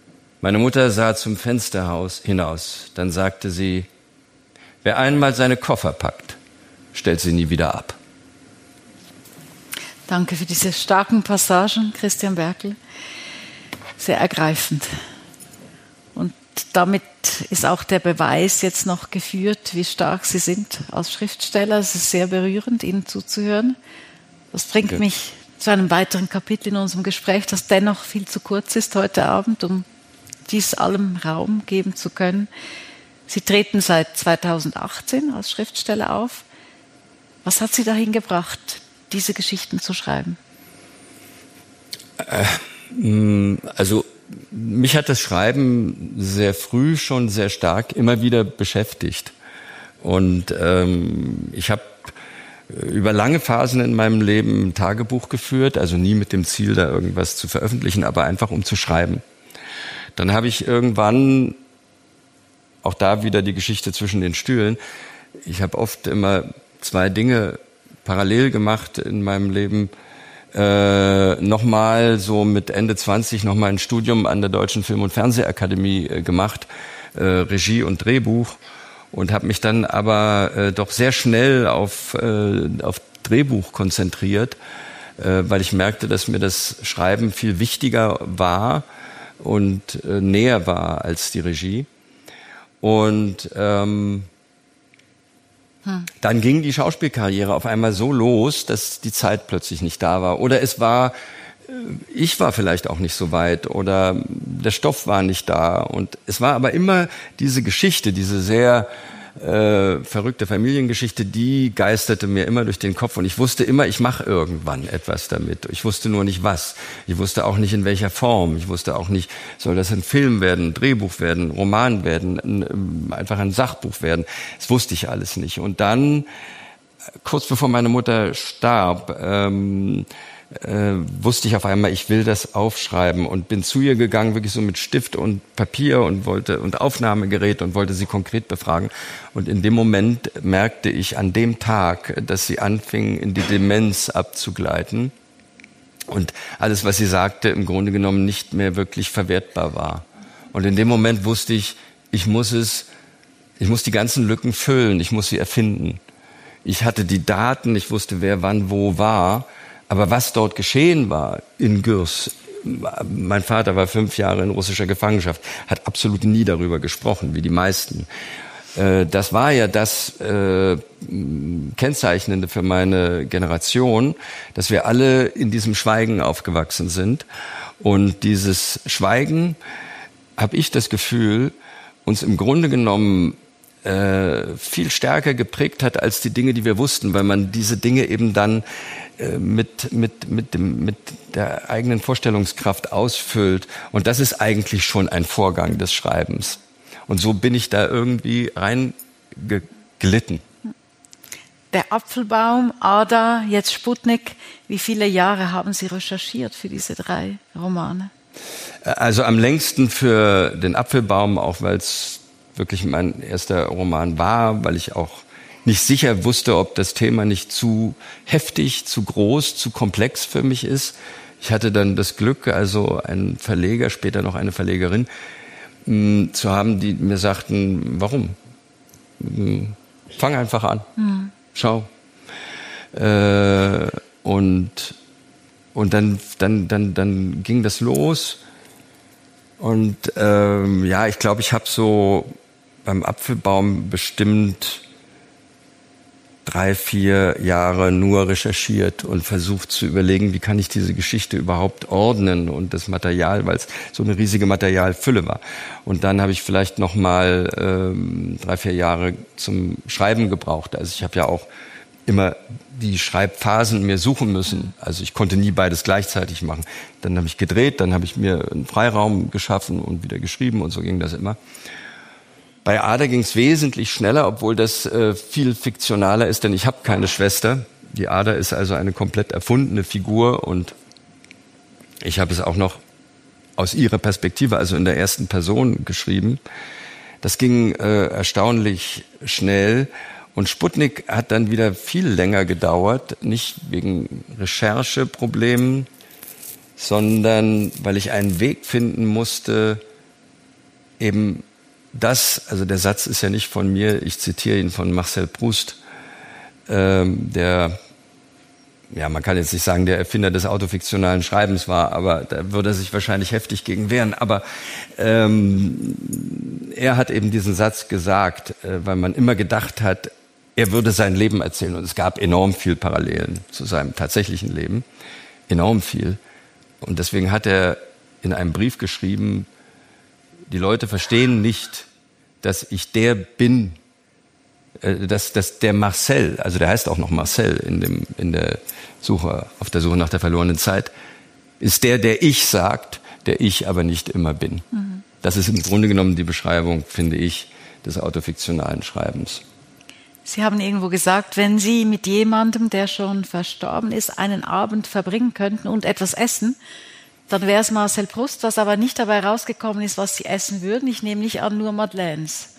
Meine Mutter sah zum Fensterhaus hinaus. Dann sagte sie, wer einmal seine Koffer packt, stellt sie nie wieder ab. Danke für diese starken Passagen, Christian Berkel. Sehr ergreifend. Und damit ist auch der Beweis jetzt noch geführt, wie stark Sie sind als Schriftsteller. Es ist sehr berührend, Ihnen zuzuhören. Das bringt ja. mich zu einem weiteren Kapitel in unserem Gespräch, das dennoch viel zu kurz ist heute Abend, um dies allem Raum geben zu können. Sie treten seit zweitausendachtzehn als Schriftsteller auf. Was hat Sie dahin gebracht, diese Geschichten zu schreiben? Also mich hat das Schreiben sehr früh schon sehr stark immer wieder beschäftigt. Und ähm, ich habe über lange Phasen in meinem Leben ein Tagebuch geführt, also nie mit dem Ziel, da irgendwas zu veröffentlichen, aber einfach um zu schreiben. Dann habe ich irgendwann, auch da wieder die Geschichte zwischen den Stühlen, ich habe oft immer zwei Dinge parallel gemacht in meinem Leben. Äh, nochmal so mit Ende zwanzig nochmal ein Studium an der Deutschen Film- und Fernsehakademie äh, gemacht, äh, Regie und Drehbuch. Und habe mich dann aber äh, doch sehr schnell auf, äh, auf Drehbuch konzentriert, äh, weil ich merkte, dass mir das Schreiben viel wichtiger war und äh, näher war als die Regie. Und ähm, hm. dann ging die Schauspielkarriere auf einmal so los, dass die Zeit plötzlich nicht da war. Oder es war, ich war vielleicht auch nicht so weit oder der Stoff war nicht da. Und es war aber immer diese Geschichte, diese sehr äh, verrückte Familiengeschichte, die geisterte mir immer durch den Kopf. Und ich wusste immer, ich mache irgendwann etwas damit. Ich wusste nur nicht was. Ich wusste auch nicht in welcher Form. Ich wusste auch nicht, soll das ein Film werden, ein Drehbuch werden, ein Roman werden, ein, einfach ein Sachbuch werden. Das wusste ich alles nicht. Und dann, kurz bevor meine Mutter starb, ähm, Äh, wusste ich auf einmal, ich will das aufschreiben und bin zu ihr gegangen, wirklich so mit Stift und Papier und wollte und Aufnahmegerät und wollte sie konkret befragen. Und in dem Moment merkte ich an dem Tag, dass sie anfing, in die Demenz abzugleiten und alles, was sie sagte, im Grunde genommen nicht mehr wirklich verwertbar war. Und in dem Moment wusste ich, ich muss es, ich muss die ganzen Lücken füllen, ich muss sie erfinden. Ich hatte die Daten, ich wusste, wer wann wo war. Aber was dort geschehen war in Gürs, mein Vater war fünf Jahre in russischer Gefangenschaft, hat absolut nie darüber gesprochen, wie die meisten. Das war ja das äh, Kennzeichnende für meine Generation, dass wir alle in diesem Schweigen aufgewachsen sind. Und dieses Schweigen, habe ich das Gefühl, uns im Grunde genommen äh, viel stärker geprägt hat als die Dinge, die wir wussten, weil man diese Dinge eben dann mit mit mit dem mit der eigenen Vorstellungskraft ausfüllt, und das ist eigentlich schon ein Vorgang des Schreibens, und so bin ich da irgendwie reingeglitten. Der Apfelbaum, Ada, jetzt Sputnik. Wie viele Jahre haben Sie recherchiert für diese drei Romane? Also am längsten für den Apfelbaum, auch weil es wirklich mein erster Roman war, weil ich auch nicht sicher wusste, ob das Thema nicht zu heftig, zu groß, zu komplex für mich ist. Ich hatte dann das Glück, also einen Verleger, später noch eine Verlegerin, mh, zu haben, die mir sagten, warum? Mh, fang einfach an, mhm. schau. Äh, und und dann, dann, dann, dann ging das los. Und ähm, ja, ich glaube, ich habe so beim Apfelbaum bestimmt drei, vier Jahre nur recherchiert und versucht zu überlegen, wie kann ich diese Geschichte überhaupt ordnen und das Material, weil es so eine riesige Materialfülle war. Und dann habe ich vielleicht noch mal ähm, drei, vier Jahre zum Schreiben gebraucht. Also ich habe ja auch immer die Schreibphasen mir suchen müssen. Also ich konnte nie beides gleichzeitig machen. Dann habe ich gedreht, dann habe ich mir einen Freiraum geschaffen und wieder geschrieben, und so ging das immer. Bei Ada ging es wesentlich schneller, obwohl das äh, viel fiktionaler ist, denn ich habe keine Schwester. Die Ada ist also eine komplett erfundene Figur, und ich habe es auch noch aus ihrer Perspektive, also in der ersten Person, geschrieben. Das ging äh, erstaunlich schnell, und Sputnik hat dann wieder viel länger gedauert, nicht wegen Rechercheproblemen, sondern weil ich einen Weg finden musste, eben das, also der Satz ist ja nicht von mir, ich zitiere ihn von Marcel Proust, ähm, der, ja, man kann jetzt nicht sagen, der Erfinder des autofiktionalen Schreibens war, aber da würde er sich wahrscheinlich heftig gegen wehren. Aber ähm, er hat eben diesen Satz gesagt, äh, weil man immer gedacht hat, er würde sein Leben erzählen. Und es gab enorm viel Parallelen zu seinem tatsächlichen Leben. Enorm viel. Und deswegen hat er in einem Brief geschrieben, die Leute verstehen nicht, dass ich der bin, äh, dass, dass der Marcel, also der heißt auch noch Marcel in, dem, in der Suche, auf der Suche nach der verlorenen Zeit, ist der, der ich sagt, der ich aber nicht immer bin. Mhm. Das ist im Grunde genommen die Beschreibung, finde ich, des autofiktionalen Schreibens. Sie haben irgendwo gesagt, wenn Sie mit jemandem, der schon verstorben ist, einen Abend verbringen könnten und etwas essen, dann wäre es Marcel Proust, was aber nicht dabei rausgekommen ist, was Sie essen würden. Ich nehme nicht an, nur Madeleines.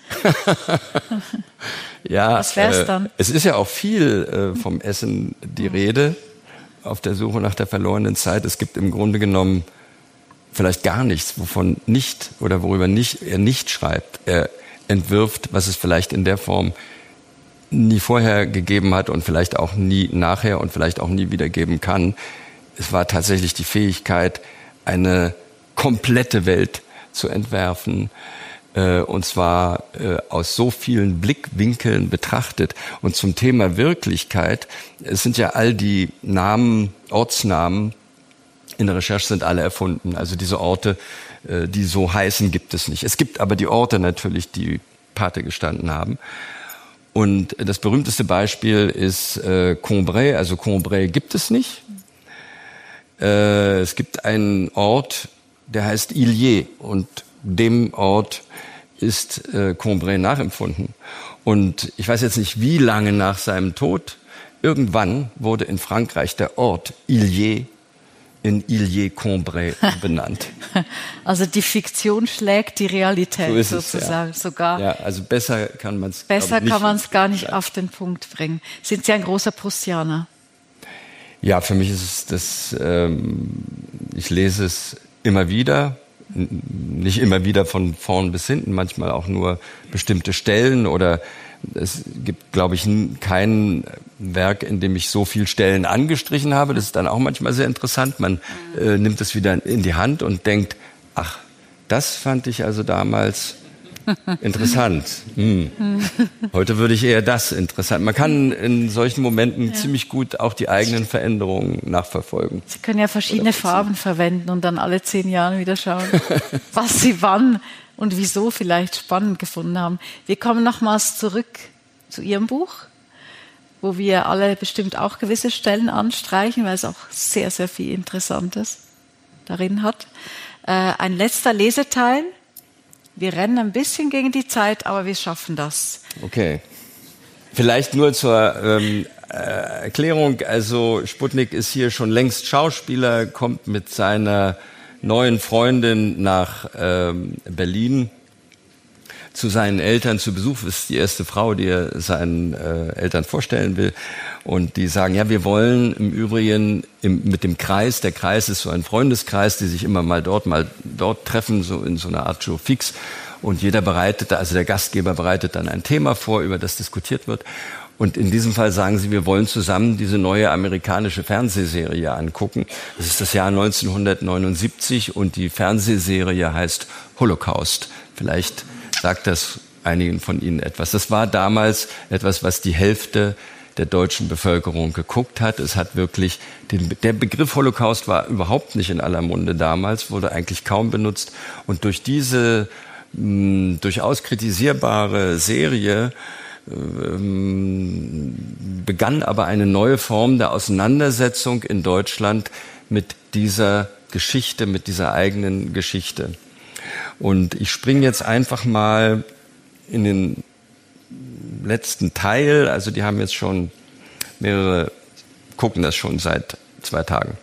Ja, was wäre es dann? Äh, es ist ja auch viel äh, vom Essen die Rede auf der Suche nach der verlorenen Zeit. Es gibt im Grunde genommen vielleicht gar nichts, wovon nicht oder worüber nicht er nicht schreibt. Er entwirft, was es vielleicht in der Form nie vorher gegeben hat und vielleicht auch nie nachher und vielleicht auch nie wieder geben kann. Es war tatsächlich die Fähigkeit, eine komplette Welt zu entwerfen, äh, und zwar äh, aus so vielen Blickwinkeln betrachtet. Und zum Thema Wirklichkeit, es sind ja all die Namen, Ortsnamen in der Recherche sind alle erfunden. Also diese Orte, äh, die so heißen, gibt es nicht. Es gibt aber die Orte natürlich, die Pate gestanden haben. Und das berühmteste Beispiel ist äh, Combray. Also Combray gibt es nicht. Äh, es gibt einen Ort, der heißt Illiers. Und dem Ort ist äh, Combray nachempfunden. Und ich weiß jetzt nicht, wie lange nach seinem Tod, irgendwann wurde in Frankreich der Ort Illiers in Illiers-Combray benannt. Also die Fiktion schlägt die Realität so ist es, sozusagen ja. sogar. Ja, also besser kann man es Besser nicht kann man es gar nicht auf den Punkt bringen. Sind Sie ein großer Proustianer? Ja, für mich ist es das, ähm, ich lese es immer wieder, nicht immer wieder von vorn bis hinten, manchmal auch nur bestimmte Stellen oder es gibt, glaube ich, kein Werk, in dem ich so viele Stellen angestrichen habe. Das ist dann auch manchmal sehr interessant. Man äh, nimmt es wieder in die Hand und denkt, ach, das fand ich also damals interessant. Hm. Heute würde ich eher das interessant. Man kann in solchen Momenten ja. ziemlich gut auch die eigenen Veränderungen nachverfolgen. Sie können ja verschiedene Farben verwenden und dann alle zehn Jahre wieder schauen, was Sie wann und wieso vielleicht spannend gefunden haben. Wir kommen nochmals zurück zu Ihrem Buch, wo wir alle bestimmt auch gewisse Stellen anstreichen, weil es auch sehr, sehr viel Interessantes darin hat. Äh, ein letzter Leseteil. Wir rennen ein bisschen gegen die Zeit, aber wir schaffen das. Okay. Vielleicht nur zur ähm, äh, Erklärung. Also Sputnik ist hier schon längst Schauspieler, kommt mit seiner neuen Freundin nach ähm, Berlin zu seinen Eltern zu Besuch. Das ist die erste Frau, die er seinen äh, Eltern vorstellen will. Und die sagen, ja, wir wollen im Übrigen im, mit dem Kreis, der Kreis ist so ein Freundeskreis, die sich immer mal dort, mal dort treffen, so in so einer Art Jour fix. Und jeder bereitet, also der Gastgeber bereitet dann ein Thema vor, über das diskutiert wird. Und in diesem Fall sagen sie, wir wollen zusammen diese neue amerikanische Fernsehserie angucken. Das ist das Jahr neunzehnhundertneunundsiebzig und die Fernsehserie heißt Holocaust. Vielleicht sagt das einigen von Ihnen etwas. Das war damals etwas, was die Hälfte der deutschen Bevölkerung geguckt hat. Es hat wirklich, den, der Begriff Holocaust war überhaupt nicht in aller Munde damals, wurde eigentlich kaum benutzt. Und durch diese mh, durchaus kritisierbare Serie ähm, begann aber eine neue Form der Auseinandersetzung in Deutschland mit dieser Geschichte, mit dieser eigenen Geschichte. Und ich springe jetzt einfach mal in den letzten Teil, also die haben jetzt schon mehrere, gucken das schon seit zwei Tagen.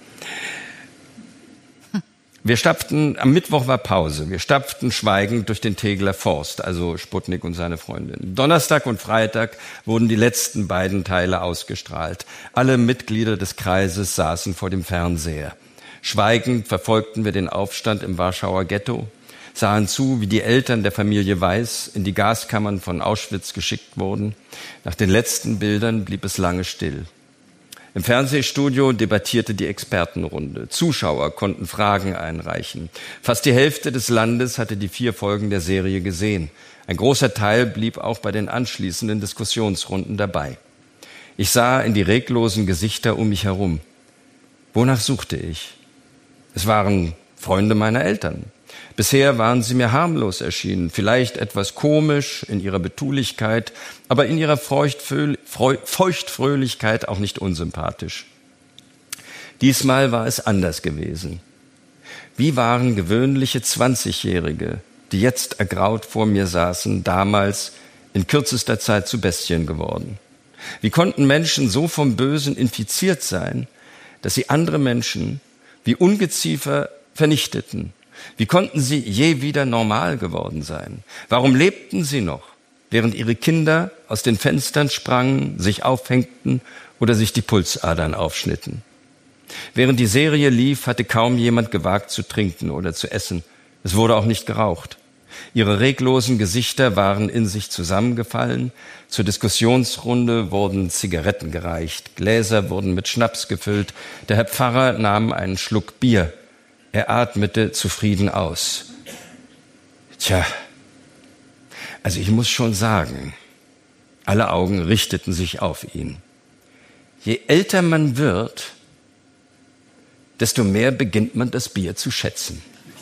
Wir stapften, am Mittwoch war Pause, wir stapften schweigend durch den Tegeler Forst, also Sputnik und seine Freundin. Donnerstag und Freitag wurden die letzten beiden Teile ausgestrahlt. Alle Mitglieder des Kreises saßen vor dem Fernseher. Schweigend verfolgten wir den Aufstand im Warschauer Ghetto. sahen zu, wie die Eltern der Familie Weiß in die Gaskammern von Auschwitz geschickt wurden. Nach den letzten Bildern blieb es lange still. Im Fernsehstudio debattierte die Expertenrunde. Zuschauer konnten Fragen einreichen. Fast die Hälfte des Landes hatte die vier Folgen der Serie gesehen. Ein großer Teil blieb auch bei den anschließenden Diskussionsrunden dabei. Ich sah in die reglosen Gesichter um mich herum. Wonach suchte ich? Es waren Freunde meiner Eltern. Bisher waren sie mir harmlos erschienen, vielleicht etwas komisch in ihrer Betulichkeit, aber in ihrer Feuchtfröhlichkeit auch nicht unsympathisch. Diesmal war es anders gewesen. Wie waren gewöhnliche Zwanzigjährige, die jetzt ergraut vor mir saßen, damals in kürzester Zeit zu Bestien geworden? Wie konnten Menschen so vom Bösen infiziert sein, dass sie andere Menschen wie Ungeziefer vernichteten? Wie konnten sie je wieder normal geworden sein? Warum lebten sie noch, während ihre Kinder aus den Fenstern sprangen, sich aufhängten oder sich die Pulsadern aufschnitten? Während die Serie lief, hatte kaum jemand gewagt zu trinken oder zu essen. Es wurde auch nicht geraucht. Ihre reglosen Gesichter waren in sich zusammengefallen. Zur Diskussionsrunde wurden Zigaretten gereicht. Gläser wurden mit Schnaps gefüllt. Der Herr Pfarrer nahm einen Schluck Bier. Er atmete zufrieden aus. Tja, also ich muss schon sagen, alle Augen richteten sich auf ihn. Je älter man wird, desto mehr beginnt man das Bier zu schätzen.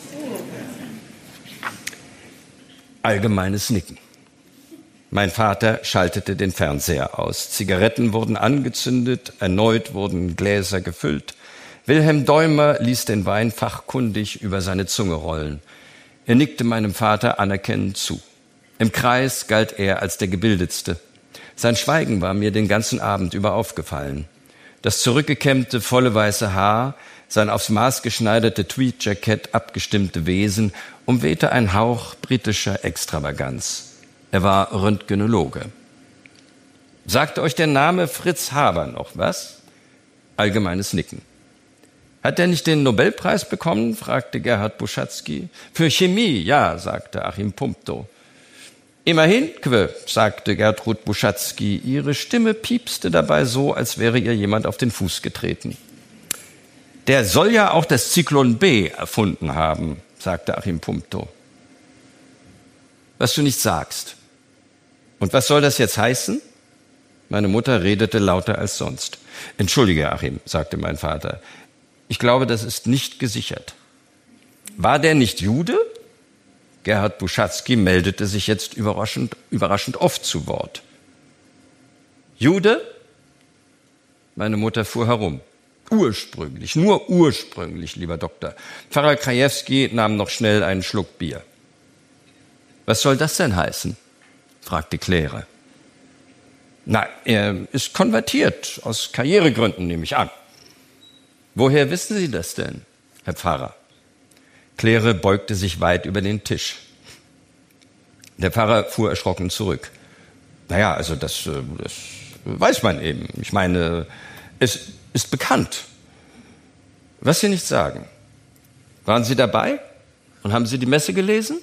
Allgemeines Nicken. Mein Vater schaltete den Fernseher aus. Zigaretten wurden angezündet, erneut wurden Gläser gefüllt. Wilhelm Däumer ließ den Wein fachkundig über seine Zunge rollen. Er nickte meinem Vater anerkennend zu. Im Kreis galt er als der Gebildetste. Sein Schweigen war mir den ganzen Abend über aufgefallen. Das zurückgekämmte, volle weiße Haar, sein aufs Maß geschneiderte Tweedjackett abgestimmte Wesen umwehte ein Hauch britischer Extravaganz. Er war Röntgenologe. Sagt euch der Name Fritz Haber noch was? Allgemeines Nicken. Hat er nicht den Nobelpreis bekommen? Fragte Gerhard Buschatzky. Für Chemie, ja, sagte Achim Pumpto. Immerhin, Quö, sagte Gertrud Buschatzky. Ihre Stimme piepste dabei so, als wäre ihr jemand auf den Fuß getreten. Der soll ja auch das Zyklon B erfunden haben, sagte Achim Pumpto. Was du nicht sagst. Und was soll das jetzt heißen? Meine Mutter redete lauter als sonst. Entschuldige, Achim, sagte mein Vater. Ich glaube, das ist nicht gesichert. War der nicht Jude? Gerhard Buschatzky meldete sich jetzt überraschend, überraschend oft zu Wort. Jude? Meine Mutter fuhr herum. Ursprünglich, nur ursprünglich, lieber Doktor. Pfarrer Krajewski nahm noch schnell einen Schluck Bier. Was soll das denn heißen? Fragte Claire. Na, er ist konvertiert, aus Karrieregründen nehme ich an. Woher wissen Sie das denn, Herr Pfarrer? Claire beugte sich weit über den Tisch. Der Pfarrer fuhr erschrocken zurück. Naja, also das, das weiß man eben. Ich meine, es ist bekannt. Was Sie nicht sagen. Waren Sie dabei? Und haben Sie die Messe gelesen?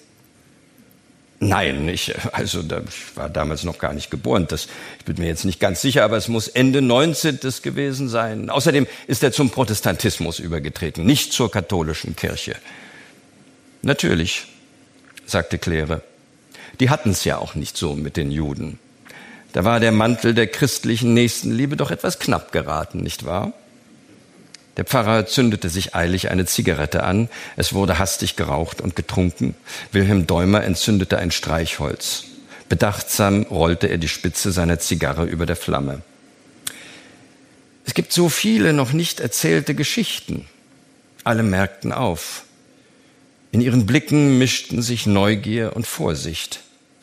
Nein, ich, also ich war damals noch gar nicht geboren. Das, ich bin mir jetzt nicht ganz sicher, aber es muss Ende neunzehnten gewesen sein. Außerdem ist er zum Protestantismus übergetreten, nicht zur katholischen Kirche. Natürlich, sagte Claire. Die hatten es ja auch nicht so mit den Juden. Da war der Mantel der christlichen Nächstenliebe doch etwas knapp geraten, nicht wahr? Der Pfarrer zündete sich eilig eine Zigarette an. Es wurde hastig geraucht und getrunken. Wilhelm Däumer entzündete ein Streichholz. Bedachtsam rollte er die Spitze seiner Zigarre über der Flamme. Es gibt so viele noch nicht erzählte Geschichten. Alle merkten auf. In ihren Blicken mischten sich Neugier und Vorsicht.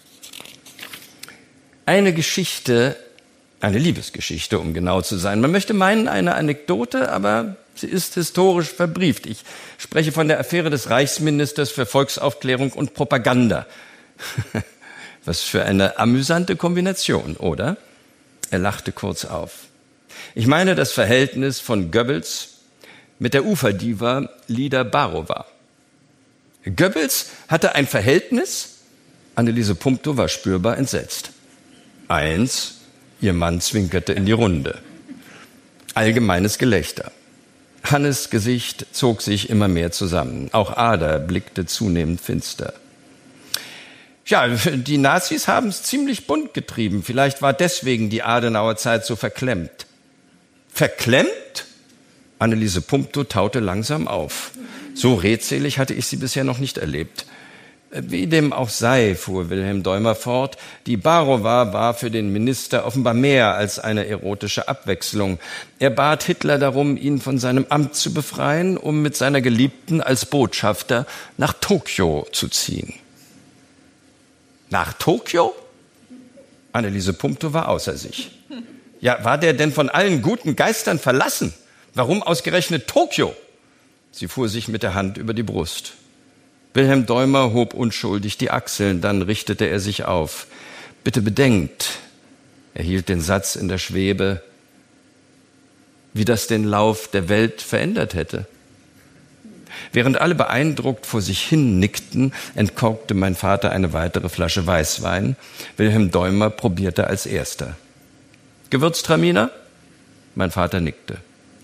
Eine Geschichte, eine Liebesgeschichte, um genau zu sein. Man möchte meinen, eine Anekdote, aber sie ist historisch verbrieft. Ich spreche von der Affäre des Reichsministers für Volksaufklärung und Propaganda. Was für eine amüsante Kombination, oder? Er lachte kurz auf. Ich meine das Verhältnis von Goebbels mit der Uferdiva Lida Barowa. Goebbels hatte ein Verhältnis, Anneliese Pumptow war spürbar entsetzt. Eins, ihr Mann zwinkerte in die Runde. Allgemeines Gelächter. Hannes' Gesicht zog sich immer mehr zusammen. Auch Ada blickte zunehmend finster. Ja, die Nazis haben es ziemlich bunt getrieben. Vielleicht war deswegen die Adenauer Zeit so verklemmt. Verklemmt? Anneliese Pumptow taute langsam auf. So redselig hatte ich sie bisher noch nicht erlebt. Wie dem auch sei, fuhr Wilhelm Däumer fort, die Barowa war für den Minister offenbar mehr als eine erotische Abwechslung. Er bat Hitler darum, ihn von seinem Amt zu befreien, um mit seiner Geliebten als Botschafter nach Tokio zu ziehen. Nach Tokio? Anneliese Pumptow war außer sich. Ja, war der denn von allen guten Geistern verlassen? Warum ausgerechnet Tokio? Sie fuhr sich mit der Hand über die Brust. Wilhelm Däumer hob unschuldig die Achseln, dann richtete er sich auf. Bitte bedenkt, er hielt den Satz in der Schwebe, wie das den Lauf der Welt verändert hätte. Während alle beeindruckt vor sich hin nickten, entkorkte mein Vater eine weitere Flasche Weißwein. Wilhelm Däumer probierte als erster. Gewürztraminer? Mein Vater nickte.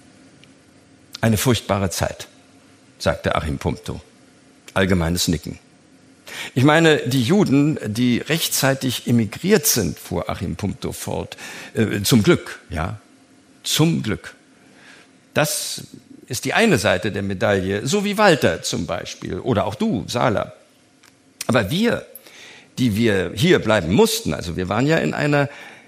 Eine furchtbare Zeit, sagte Achim Pumptow. Allgemeines Nicken. Ich meine, die Juden, die rechtzeitig emigriert sind, fuhr Achim Pumptow fort, äh, zum Glück, ja, zum Glück. Das ist die eine Seite der Medaille, so wie Walter zum Beispiel oder auch du, Sala. Aber wir, die wir hier bleiben mussten, also wir waren ja in einer,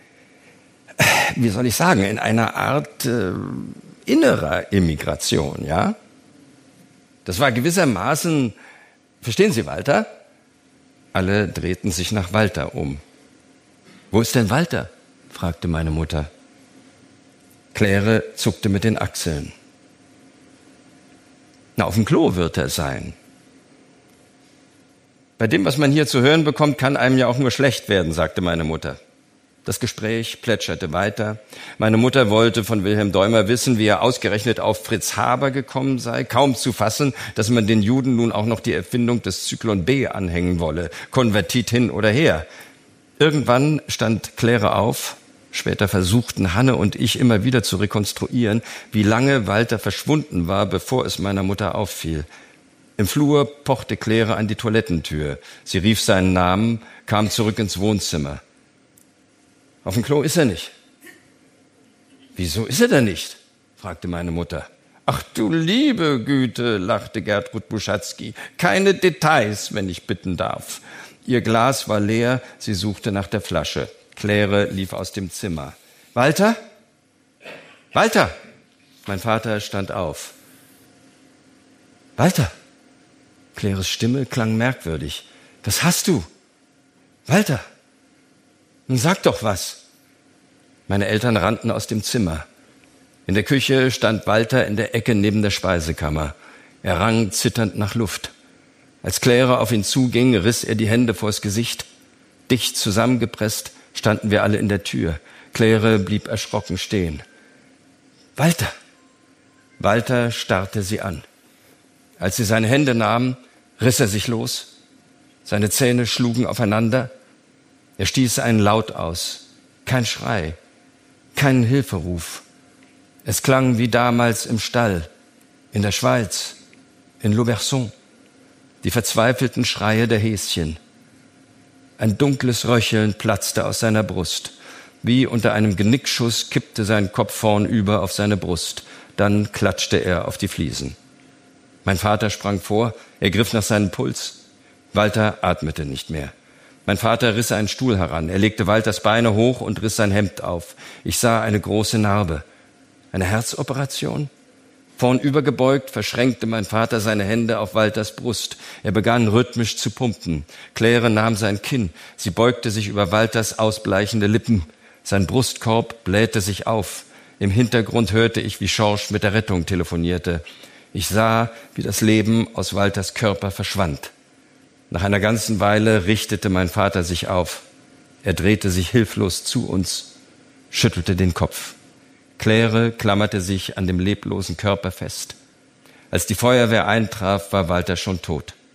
wie soll ich sagen, in einer Art äh, innerer Emigration, ja. Das war gewissermaßen, verstehen Sie, Walter? Alle drehten sich nach Walter um. Wo ist denn Walter? Fragte meine Mutter. Claire zuckte mit den Achseln. Na, auf dem Klo wird er sein. Bei dem, was man hier zu hören bekommt, kann einem ja auch nur schlecht werden, sagte meine Mutter. Das Gespräch plätscherte weiter. Meine Mutter wollte von Wilhelm Däumer wissen, wie er ausgerechnet auf Fritz Haber gekommen sei. Kaum zu fassen, dass man den Juden nun auch noch die Erfindung des Zyklon B anhängen wolle. Konvertit hin oder her. Irgendwann stand Claire auf. Später versuchten Hanne und ich immer wieder zu rekonstruieren, wie lange Walter verschwunden war, bevor es meiner Mutter auffiel. Im Flur pochte Claire an die Toilettentür. Sie rief seinen Namen, kam zurück ins Wohnzimmer. Auf dem Klo ist er nicht. Wieso ist er da nicht? Fragte meine Mutter. Ach du liebe Güte, lachte Gertrud Buschatzky. Keine Details, wenn ich bitten darf. Ihr Glas war leer, sie suchte nach der Flasche. Claire lief aus dem Zimmer. Walter? Walter! Mein Vater stand auf. Walter! Claires Stimme klang merkwürdig. Was hast du? Walter! Nun sag doch was. Meine Eltern rannten aus dem Zimmer. In der Küche stand Walter in der Ecke neben der Speisekammer. Er rang zitternd nach Luft. Als Claire auf ihn zuging, riss er die Hände vors Gesicht. Dicht zusammengepresst standen wir alle in der Tür. Claire blieb erschrocken stehen. Walter! Walter starrte sie an. Als sie seine Hände nahm, riss er sich los. Seine Zähne schlugen aufeinander. Er stieß einen Laut aus. Kein Schrei, keinen Hilferuf. Es klang wie damals im Stall, in der Schweiz, in Lauberson. Die verzweifelten Schreie der Häschen. Ein dunkles Röcheln platzte aus seiner Brust. Wie unter einem Genickschuss kippte sein Kopf vornüber auf seine Brust. Dann klatschte er auf die Fliesen. Mein Vater sprang vor, er griff nach seinem Puls. Walter atmete nicht mehr. Mein Vater riss einen Stuhl heran. Er legte Walters Beine hoch und riss sein Hemd auf. Ich sah eine große Narbe. Eine Herzoperation? Vornübergebeugt verschränkte mein Vater seine Hände auf Walters Brust. Er begann rhythmisch zu pumpen. Claire nahm sein Kinn. Sie beugte sich über Walters ausbleichende Lippen. Sein Brustkorb blähte sich auf. Im Hintergrund hörte ich, wie Schorsch mit der Rettung telefonierte. Ich sah, wie das Leben aus Walters Körper verschwand. Nach einer ganzen Weile richtete mein Vater sich auf. Er drehte sich hilflos zu uns, schüttelte den Kopf. Claire klammerte sich an dem leblosen Körper fest. Als die Feuerwehr eintraf, war Walter schon tot.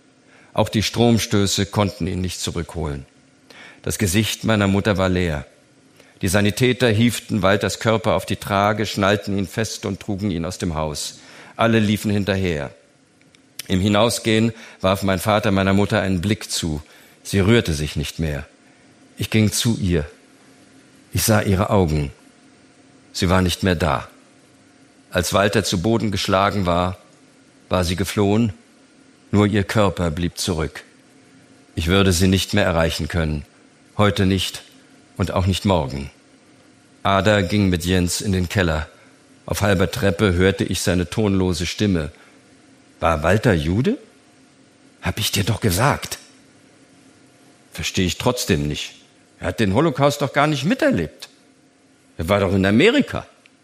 Auch die Stromstöße konnten ihn nicht zurückholen. Das Gesicht meiner Mutter war leer. Die Sanitäter hieften Walters Körper auf die Trage, schnallten ihn fest und trugen ihn aus dem Haus. Alle liefen hinterher. Im Hinausgehen warf mein Vater meiner Mutter einen Blick zu. Sie rührte sich nicht mehr. Ich ging zu ihr. Ich sah ihre Augen. Sie war nicht mehr da. Als Walter zu Boden geschlagen war, war sie geflohen. Nur ihr Körper blieb zurück. Ich würde sie nicht mehr erreichen können. Heute nicht und auch nicht morgen. Ada ging mit Jens in den Keller. Auf halber Treppe hörte ich seine tonlose Stimme. War Walter Jude? Hab ich dir doch gesagt. Verstehe ich trotzdem nicht. Er hat den Holocaust doch gar nicht miterlebt. Er war doch in Amerika.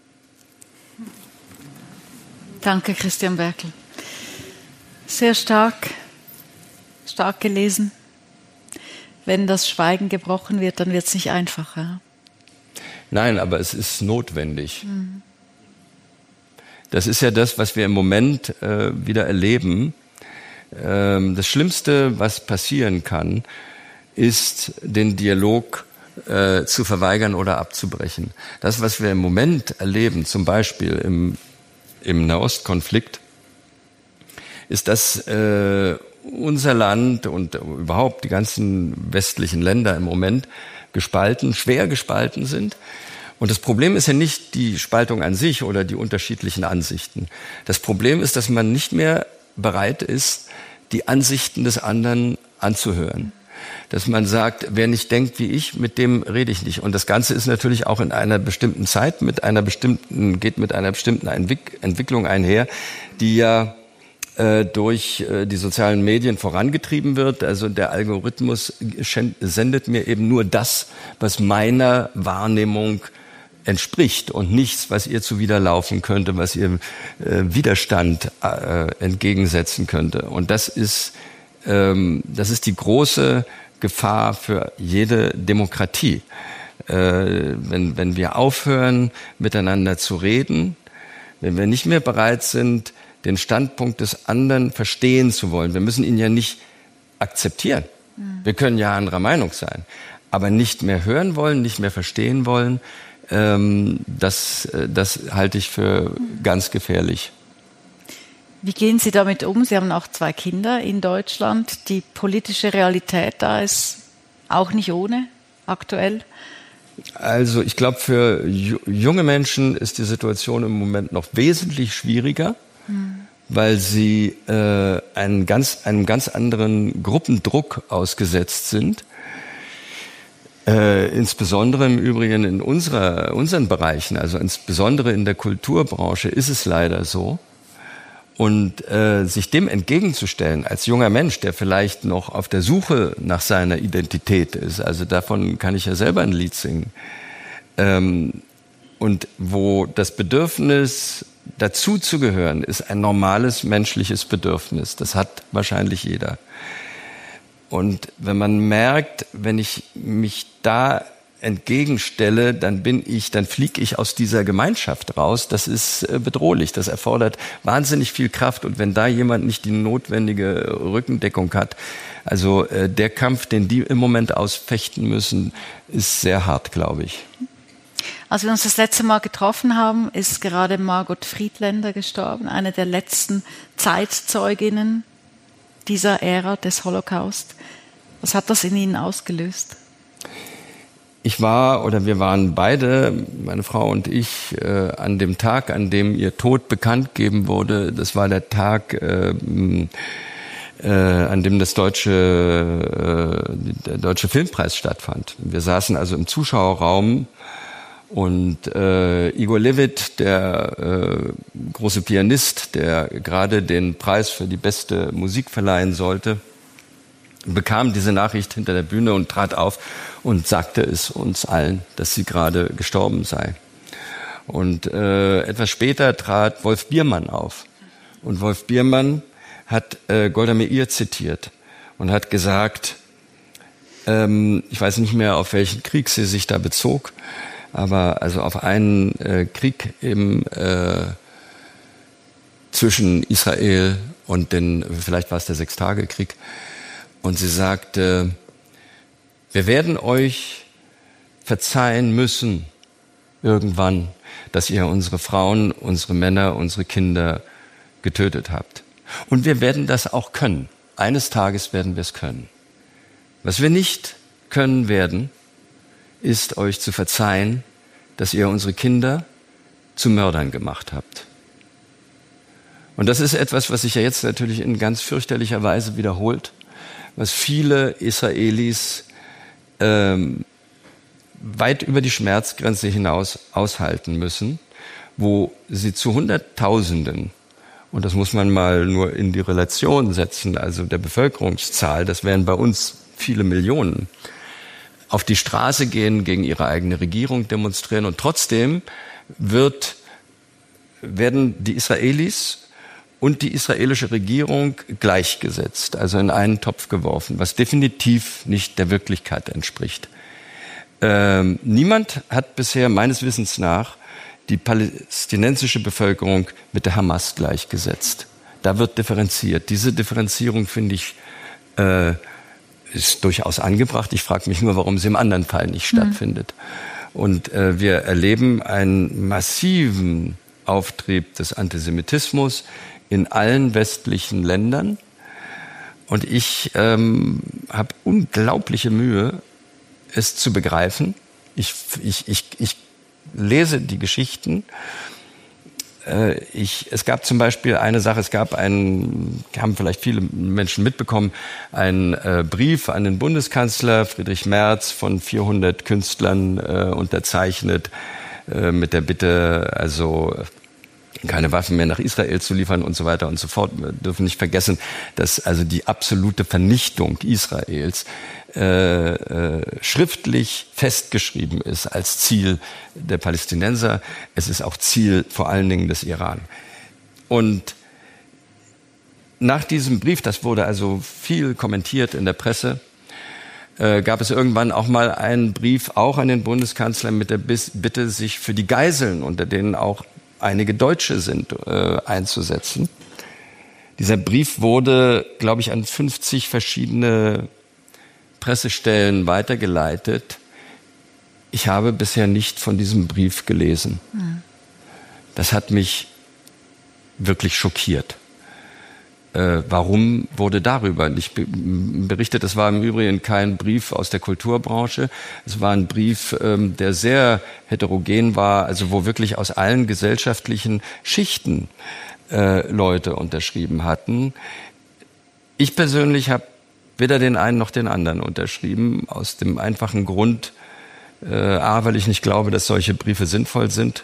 Danke, Christian Berkel. Sehr stark, stark gelesen. Wenn das Schweigen gebrochen wird, dann wird es nicht einfacher. Nein, aber es ist notwendig. Mhm. Das ist ja das, was wir im Moment äh, wieder erleben. Ähm, das Schlimmste, was passieren kann, ist, den Dialog äh, zu verweigern oder abzubrechen. Das, was wir im Moment erleben, zum Beispiel im, im Nahostkonflikt, ist, dass äh, unser Land und überhaupt die ganzen westlichen Länder im Moment gespalten, schwer gespalten sind. Und das Problem ist ja nicht die Spaltung an sich oder die unterschiedlichen Ansichten. Das Problem ist, dass man nicht mehr bereit ist, die Ansichten des anderen anzuhören. Dass man sagt, wer nicht denkt wie ich, mit dem rede ich nicht. Und das Ganze ist natürlich auch in einer bestimmten Zeit, mit einer bestimmten, geht mit einer bestimmten Entwick- Entwicklung einher, die ja durch die sozialen Medien vorangetrieben wird. Also der Algorithmus sendet mir eben nur das, was meiner Wahrnehmung entspricht und nichts, was ihr zuwiderlaufen könnte, was ihr Widerstand entgegensetzen könnte. Und das ist, das ist die große Gefahr für jede Demokratie. Wenn, wenn wir aufhören, miteinander zu reden, wenn wir nicht mehr bereit sind, den Standpunkt des anderen verstehen zu wollen. Wir müssen ihn ja nicht akzeptieren. Wir können ja anderer Meinung sein. Aber nicht mehr hören wollen, nicht mehr verstehen wollen, ähm, das, das halte ich für ganz gefährlich. Wie gehen Sie damit um? Sie haben auch zwei Kinder in Deutschland. Die politische Realität da ist auch nicht ohne, aktuell. Also ich glaube, für junge Menschen ist die Situation im Moment noch wesentlich schwieriger. Hm. Weil sie äh, einen ganz, einem ganz anderen Gruppendruck ausgesetzt sind. Äh, insbesondere im Übrigen in unserer, unseren Bereichen, also insbesondere in der Kulturbranche ist es leider so. Und äh, sich dem entgegenzustellen als junger Mensch, der vielleicht noch auf der Suche nach seiner Identität ist, also davon kann ich ja selber ein Lied singen, ähm, und wo das Bedürfnis dazu zu gehören, ist ein normales menschliches Bedürfnis. Das hat wahrscheinlich jeder. Und wenn man merkt, wenn ich mich da entgegenstelle, dann bin ich, dann fliege ich aus dieser Gemeinschaft raus. Das ist bedrohlich. Das erfordert wahnsinnig viel Kraft. Und wenn da jemand nicht die notwendige Rückendeckung hat, also der Kampf, den die im Moment ausfechten müssen, ist sehr hart, glaube ich. Als wir uns das letzte Mal getroffen haben, ist gerade Margot Friedländer gestorben, eine der letzten Zeitzeuginnen dieser Ära des Holocaust. Was hat das in Ihnen ausgelöst? Ich war, oder wir waren beide, meine Frau und ich, äh, an dem Tag, an dem ihr Tod bekannt gegeben wurde. Das war der Tag, äh, äh, an dem das deutsche, äh, der Deutsche Filmpreis stattfand. Wir saßen also im Zuschauerraum. Und äh, Igor Levit, der äh, große Pianist, der gerade den Preis für die beste Musik verleihen sollte, bekam diese Nachricht hinter der Bühne und trat auf und sagte es uns allen, dass sie gerade gestorben sei. Und äh, etwas später trat Wolf Biermann auf. Und Wolf Biermann hat äh, Golda Meir zitiert und hat gesagt, ähm, ich weiß nicht mehr, auf welchen Krieg sie sich da bezog, aber also auf einen äh, Krieg eben äh, zwischen Israel und den, vielleicht war es der Sechstagekrieg, Und sie sagte, wir werden euch verzeihen müssen irgendwann, dass ihr unsere Frauen, unsere Männer, unsere Kinder getötet habt. Und wir werden das auch können. Eines Tages werden wir es können. Was wir nicht können werden, ist euch zu verzeihen, dass ihr unsere Kinder zu Mördern gemacht habt. Und das ist etwas, was sich ja jetzt natürlich in ganz fürchterlicher Weise wiederholt, was viele Israelis ähm, weit über die Schmerzgrenze hinaus aushalten müssen, wo sie zu Hunderttausenden, und das muss man mal nur in die Relation setzen, also der Bevölkerungszahl, das wären bei uns viele Millionen, auf die Straße gehen, gegen ihre eigene Regierung demonstrieren, und trotzdem wird, werden die Israelis und die israelische Regierung gleichgesetzt, also in einen Topf geworfen, was definitiv nicht der Wirklichkeit entspricht. Ähm, niemand hat bisher meines Wissens nach die palästinensische Bevölkerung mit der Hamas gleichgesetzt. Da wird differenziert. Diese Differenzierung, finde ich, äh, ist durchaus angebracht. Ich frage mich nur, warum sie im anderen Fall nicht mhm. stattfindet. Und äh, wir erleben einen massiven Auftrieb des Antisemitismus in allen westlichen Ländern. Und ich ähm, habe unglaubliche Mühe, es zu begreifen. Ich, ich, ich, ich lese die Geschichten. Äh, ich, es gab zum Beispiel eine Sache, es gab einen, haben vielleicht viele Menschen mitbekommen, einen äh, Brief an den Bundeskanzler Friedrich Merz von vierhundert Künstlern äh, unterzeichnet, äh, mit der Bitte, also keine Waffen mehr nach Israel zu liefern und so weiter und so fort. Wir dürfen nicht vergessen, dass also die absolute Vernichtung Israels äh, äh, schriftlich festgeschrieben ist als Ziel der Palästinenser. Es ist auch Ziel vor allen Dingen des Iran. Und nach diesem Brief, das wurde also viel kommentiert in der Presse, äh, gab es irgendwann auch mal einen Brief auch an den Bundeskanzler mit der Bitte, sich für die Geiseln, unter denen auch einige Deutsche sind, äh, einzusetzen. Dieser Brief wurde, glaube ich, an fünfzig verschiedene Pressestellen weitergeleitet. Ich habe bisher nicht von diesem Brief gelesen. Mhm. Das hat mich wirklich schockiert. Äh, warum wurde darüber nicht berichtet? Das war im Übrigen kein Brief aus der Kulturbranche. Es war ein Brief, ähm, der sehr heterogen war, also wo wirklich aus allen gesellschaftlichen Schichten äh, Leute unterschrieben hatten. Ich persönlich habe weder den einen noch den anderen unterschrieben, aus dem einfachen Grund, äh, a, weil ich nicht glaube, dass solche Briefe sinnvoll sind.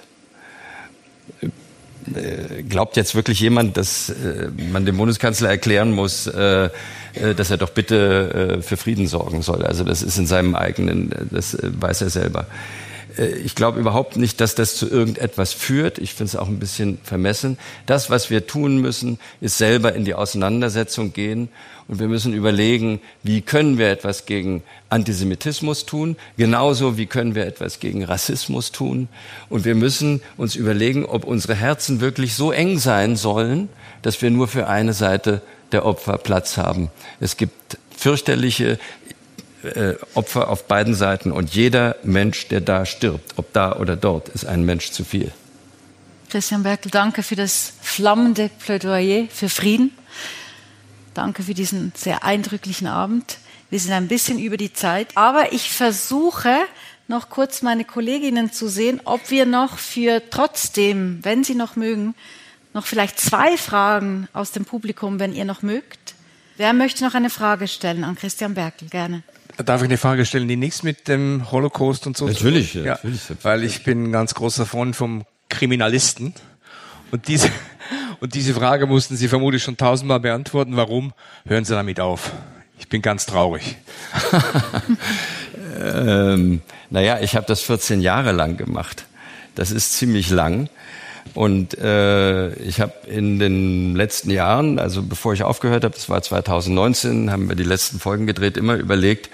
Glaubt jetzt wirklich jemand, dass äh, man dem Bundeskanzler erklären muss, äh, äh, dass er doch bitte äh, für Frieden sorgen soll? Also das ist in seinem eigenen, das äh, weiß er selber. Äh, ich glaube überhaupt nicht, dass das zu irgendetwas führt. Ich finde es auch ein bisschen vermessen. Das, was wir tun müssen, ist selber in die Auseinandersetzung gehen. Und wir müssen überlegen, wie können wir etwas gegen Antisemitismus tun, genauso wie können wir etwas gegen Rassismus tun. Und wir müssen uns überlegen, ob unsere Herzen wirklich so eng sein sollen, dass wir nur für eine Seite der Opfer Platz haben. Es gibt fürchterliche äh, Opfer auf beiden Seiten und jeder Mensch, der da stirbt, ob da oder dort, ist ein Mensch zu viel. Christian Berkel, danke für das flammende Plädoyer für Frieden. Danke für diesen sehr eindrücklichen Abend. Wir sind ein bisschen über die Zeit, aber ich versuche noch kurz meine Kolleginnen zu sehen, ob wir noch für trotzdem, wenn Sie noch mögen, noch vielleicht zwei Fragen aus dem Publikum, wenn ihr noch mögt. Wer möchte noch eine Frage stellen an Christian Berkel? Gerne. Darf ich eine Frage stellen, die nichts mit dem Holocaust und so zu tun hat? Natürlich, ja. natürlich. Weil ich bin ein ganz großer Freund vom Kriminalisten. Und diese, und diese Frage mussten Sie vermutlich schon tausendmal beantworten. Warum? Hören Sie damit auf. Ich bin ganz traurig. ähm, naja, ich habe das vierzehn Jahre lang gemacht. Das ist ziemlich lang. Und äh, ich habe in den letzten Jahren, also bevor ich aufgehört habe, das war zweitausendneunzehn, haben wir die letzten Folgen gedreht, immer überlegt,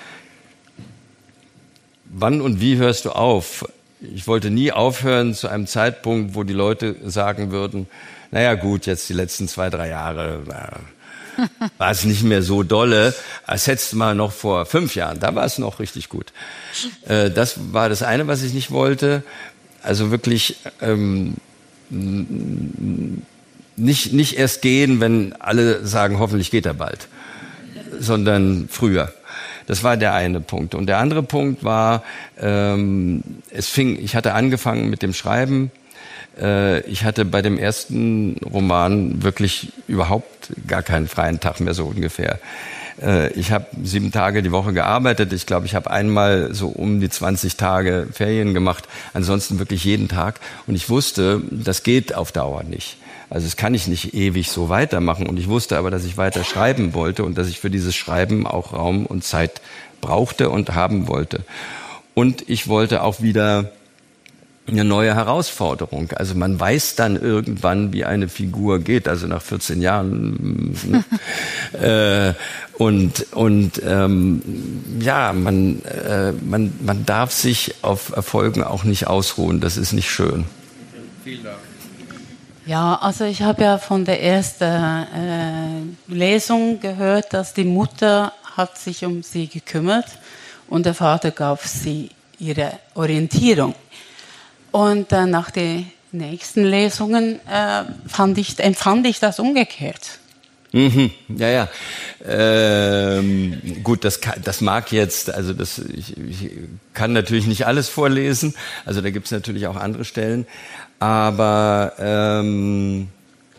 wann und wie hörst du auf? Ich wollte nie aufhören zu einem Zeitpunkt, wo die Leute sagen würden, naja gut, jetzt die letzten zwei, drei Jahre, war es nicht mehr so dolle, als hättest du mal noch vor fünf Jahren, da war es noch richtig gut. Äh, das war das eine, was ich nicht wollte. Also wirklich ähm, nicht, nicht erst gehen, wenn alle sagen, hoffentlich geht er bald, sondern früher. Das war der eine Punkt. Und der andere Punkt war, ähm, es fing, ich hatte angefangen mit dem Schreiben. Äh, ich hatte bei dem ersten Roman wirklich überhaupt gar keinen freien Tag mehr, so ungefähr. Äh, ich habe sieben Tage die Woche gearbeitet. Ich glaube, ich habe einmal so um die zwanzig Tage Ferien gemacht. Ansonsten wirklich jeden Tag. Und ich wusste, das geht auf Dauer nicht. Also das kann ich nicht ewig so weitermachen. Und ich wusste aber, dass ich weiter schreiben wollte und dass ich für dieses Schreiben auch Raum und Zeit brauchte und haben wollte. Und ich wollte auch wieder eine neue Herausforderung. Also man weiß dann irgendwann, wie eine Figur geht, also nach vierzehn Jahren. äh, und und ähm, ja, man, äh, man, man darf sich auf Erfolgen auch nicht ausruhen. Das ist nicht schön. Vielen Dank. Ja, also ich habe ja von der ersten äh, Lesung gehört, dass die Mutter hat sich um sie gekümmert und der Vater gab sie ihre Orientierung. Und äh, nach den nächsten Lesungen äh, fand ich, empfand ich das umgekehrt. Mhm, ja, ja. Ähm, gut, das, kann, das mag jetzt, also das, ich, ich kann natürlich nicht alles vorlesen, also da gibt es natürlich auch andere Stellen, aber ähm,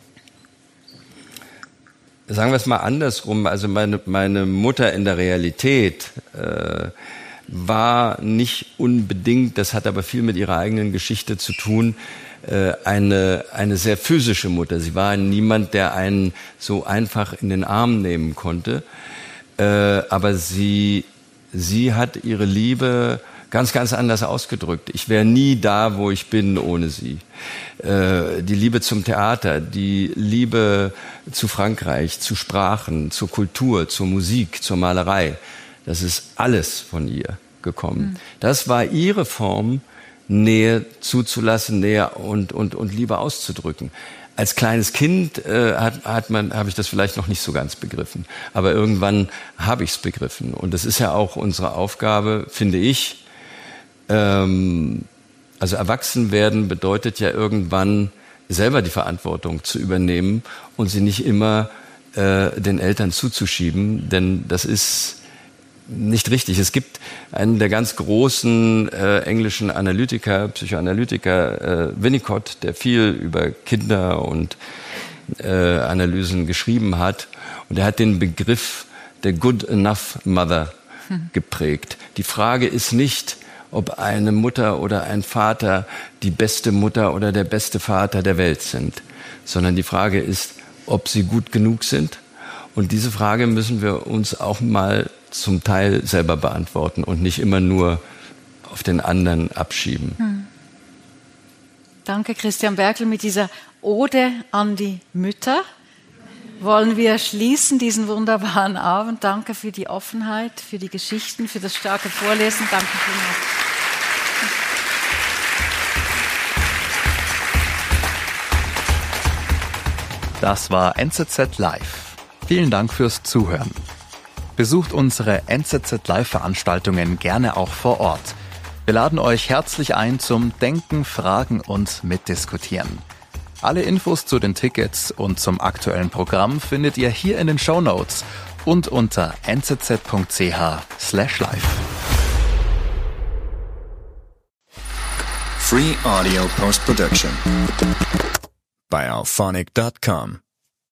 sagen wir es mal andersrum, also meine, meine Mutter in der Realität äh, war nicht unbedingt, das hat aber viel mit ihrer eigenen Geschichte zu tun, eine eine sehr physische Mutter. Sie war niemand, der einen so einfach in den Arm nehmen konnte, aber sie sie hat ihre Liebe ganz ganz anders ausgedrückt. Ich wäre nie da, wo ich bin, ohne sie. Die Liebe zum Theater, die Liebe zu Frankreich, zu Sprachen, zur Kultur, zur Musik, zur Malerei. Das ist alles von ihr gekommen. Mhm. Das war ihre Form, Nähe zuzulassen, Nähe und und und Liebe auszudrücken. Als kleines Kind äh, hat hat man habe ich das vielleicht noch nicht so ganz begriffen, aber irgendwann habe ich es begriffen und das ist ja auch unsere Aufgabe, finde ich. Ähm, also erwachsen werden bedeutet ja irgendwann selber die Verantwortung zu übernehmen und sie nicht immer äh, den Eltern zuzuschieben, denn das ist nicht richtig. Es gibt einen der ganz großen äh, englischen Analytiker, Psychoanalytiker, äh, Winnicott, der viel über Kinder und äh, Analysen geschrieben hat. Und er hat den Begriff der Good Enough Mother hm. geprägt. Die Frage ist nicht, ob eine Mutter oder ein Vater die beste Mutter oder der beste Vater der Welt sind, sondern die Frage ist, ob sie gut genug sind. Und diese Frage müssen wir uns auch mal zum Teil selber beantworten und nicht immer nur auf den anderen abschieben. Hm. Danke, Christian Berkel. Mit dieser Ode an die Mütter wollen wir schließen diesen wunderbaren Abend. Danke für die Offenheit, für die Geschichten, für das starke Vorlesen. Danke vielmals. Das war N Z Z Live. Vielen Dank fürs Zuhören. Besucht unsere N Z Z Live-Veranstaltungen gerne auch vor Ort. Wir laden euch herzlich ein zum Denken, Fragen und Mitdiskutieren. Alle Infos zu den Tickets und zum aktuellen Programm findet ihr hier in den Shownotes und unter n z z punkt c h slash live. Free Audio Post Production by alphonic dot com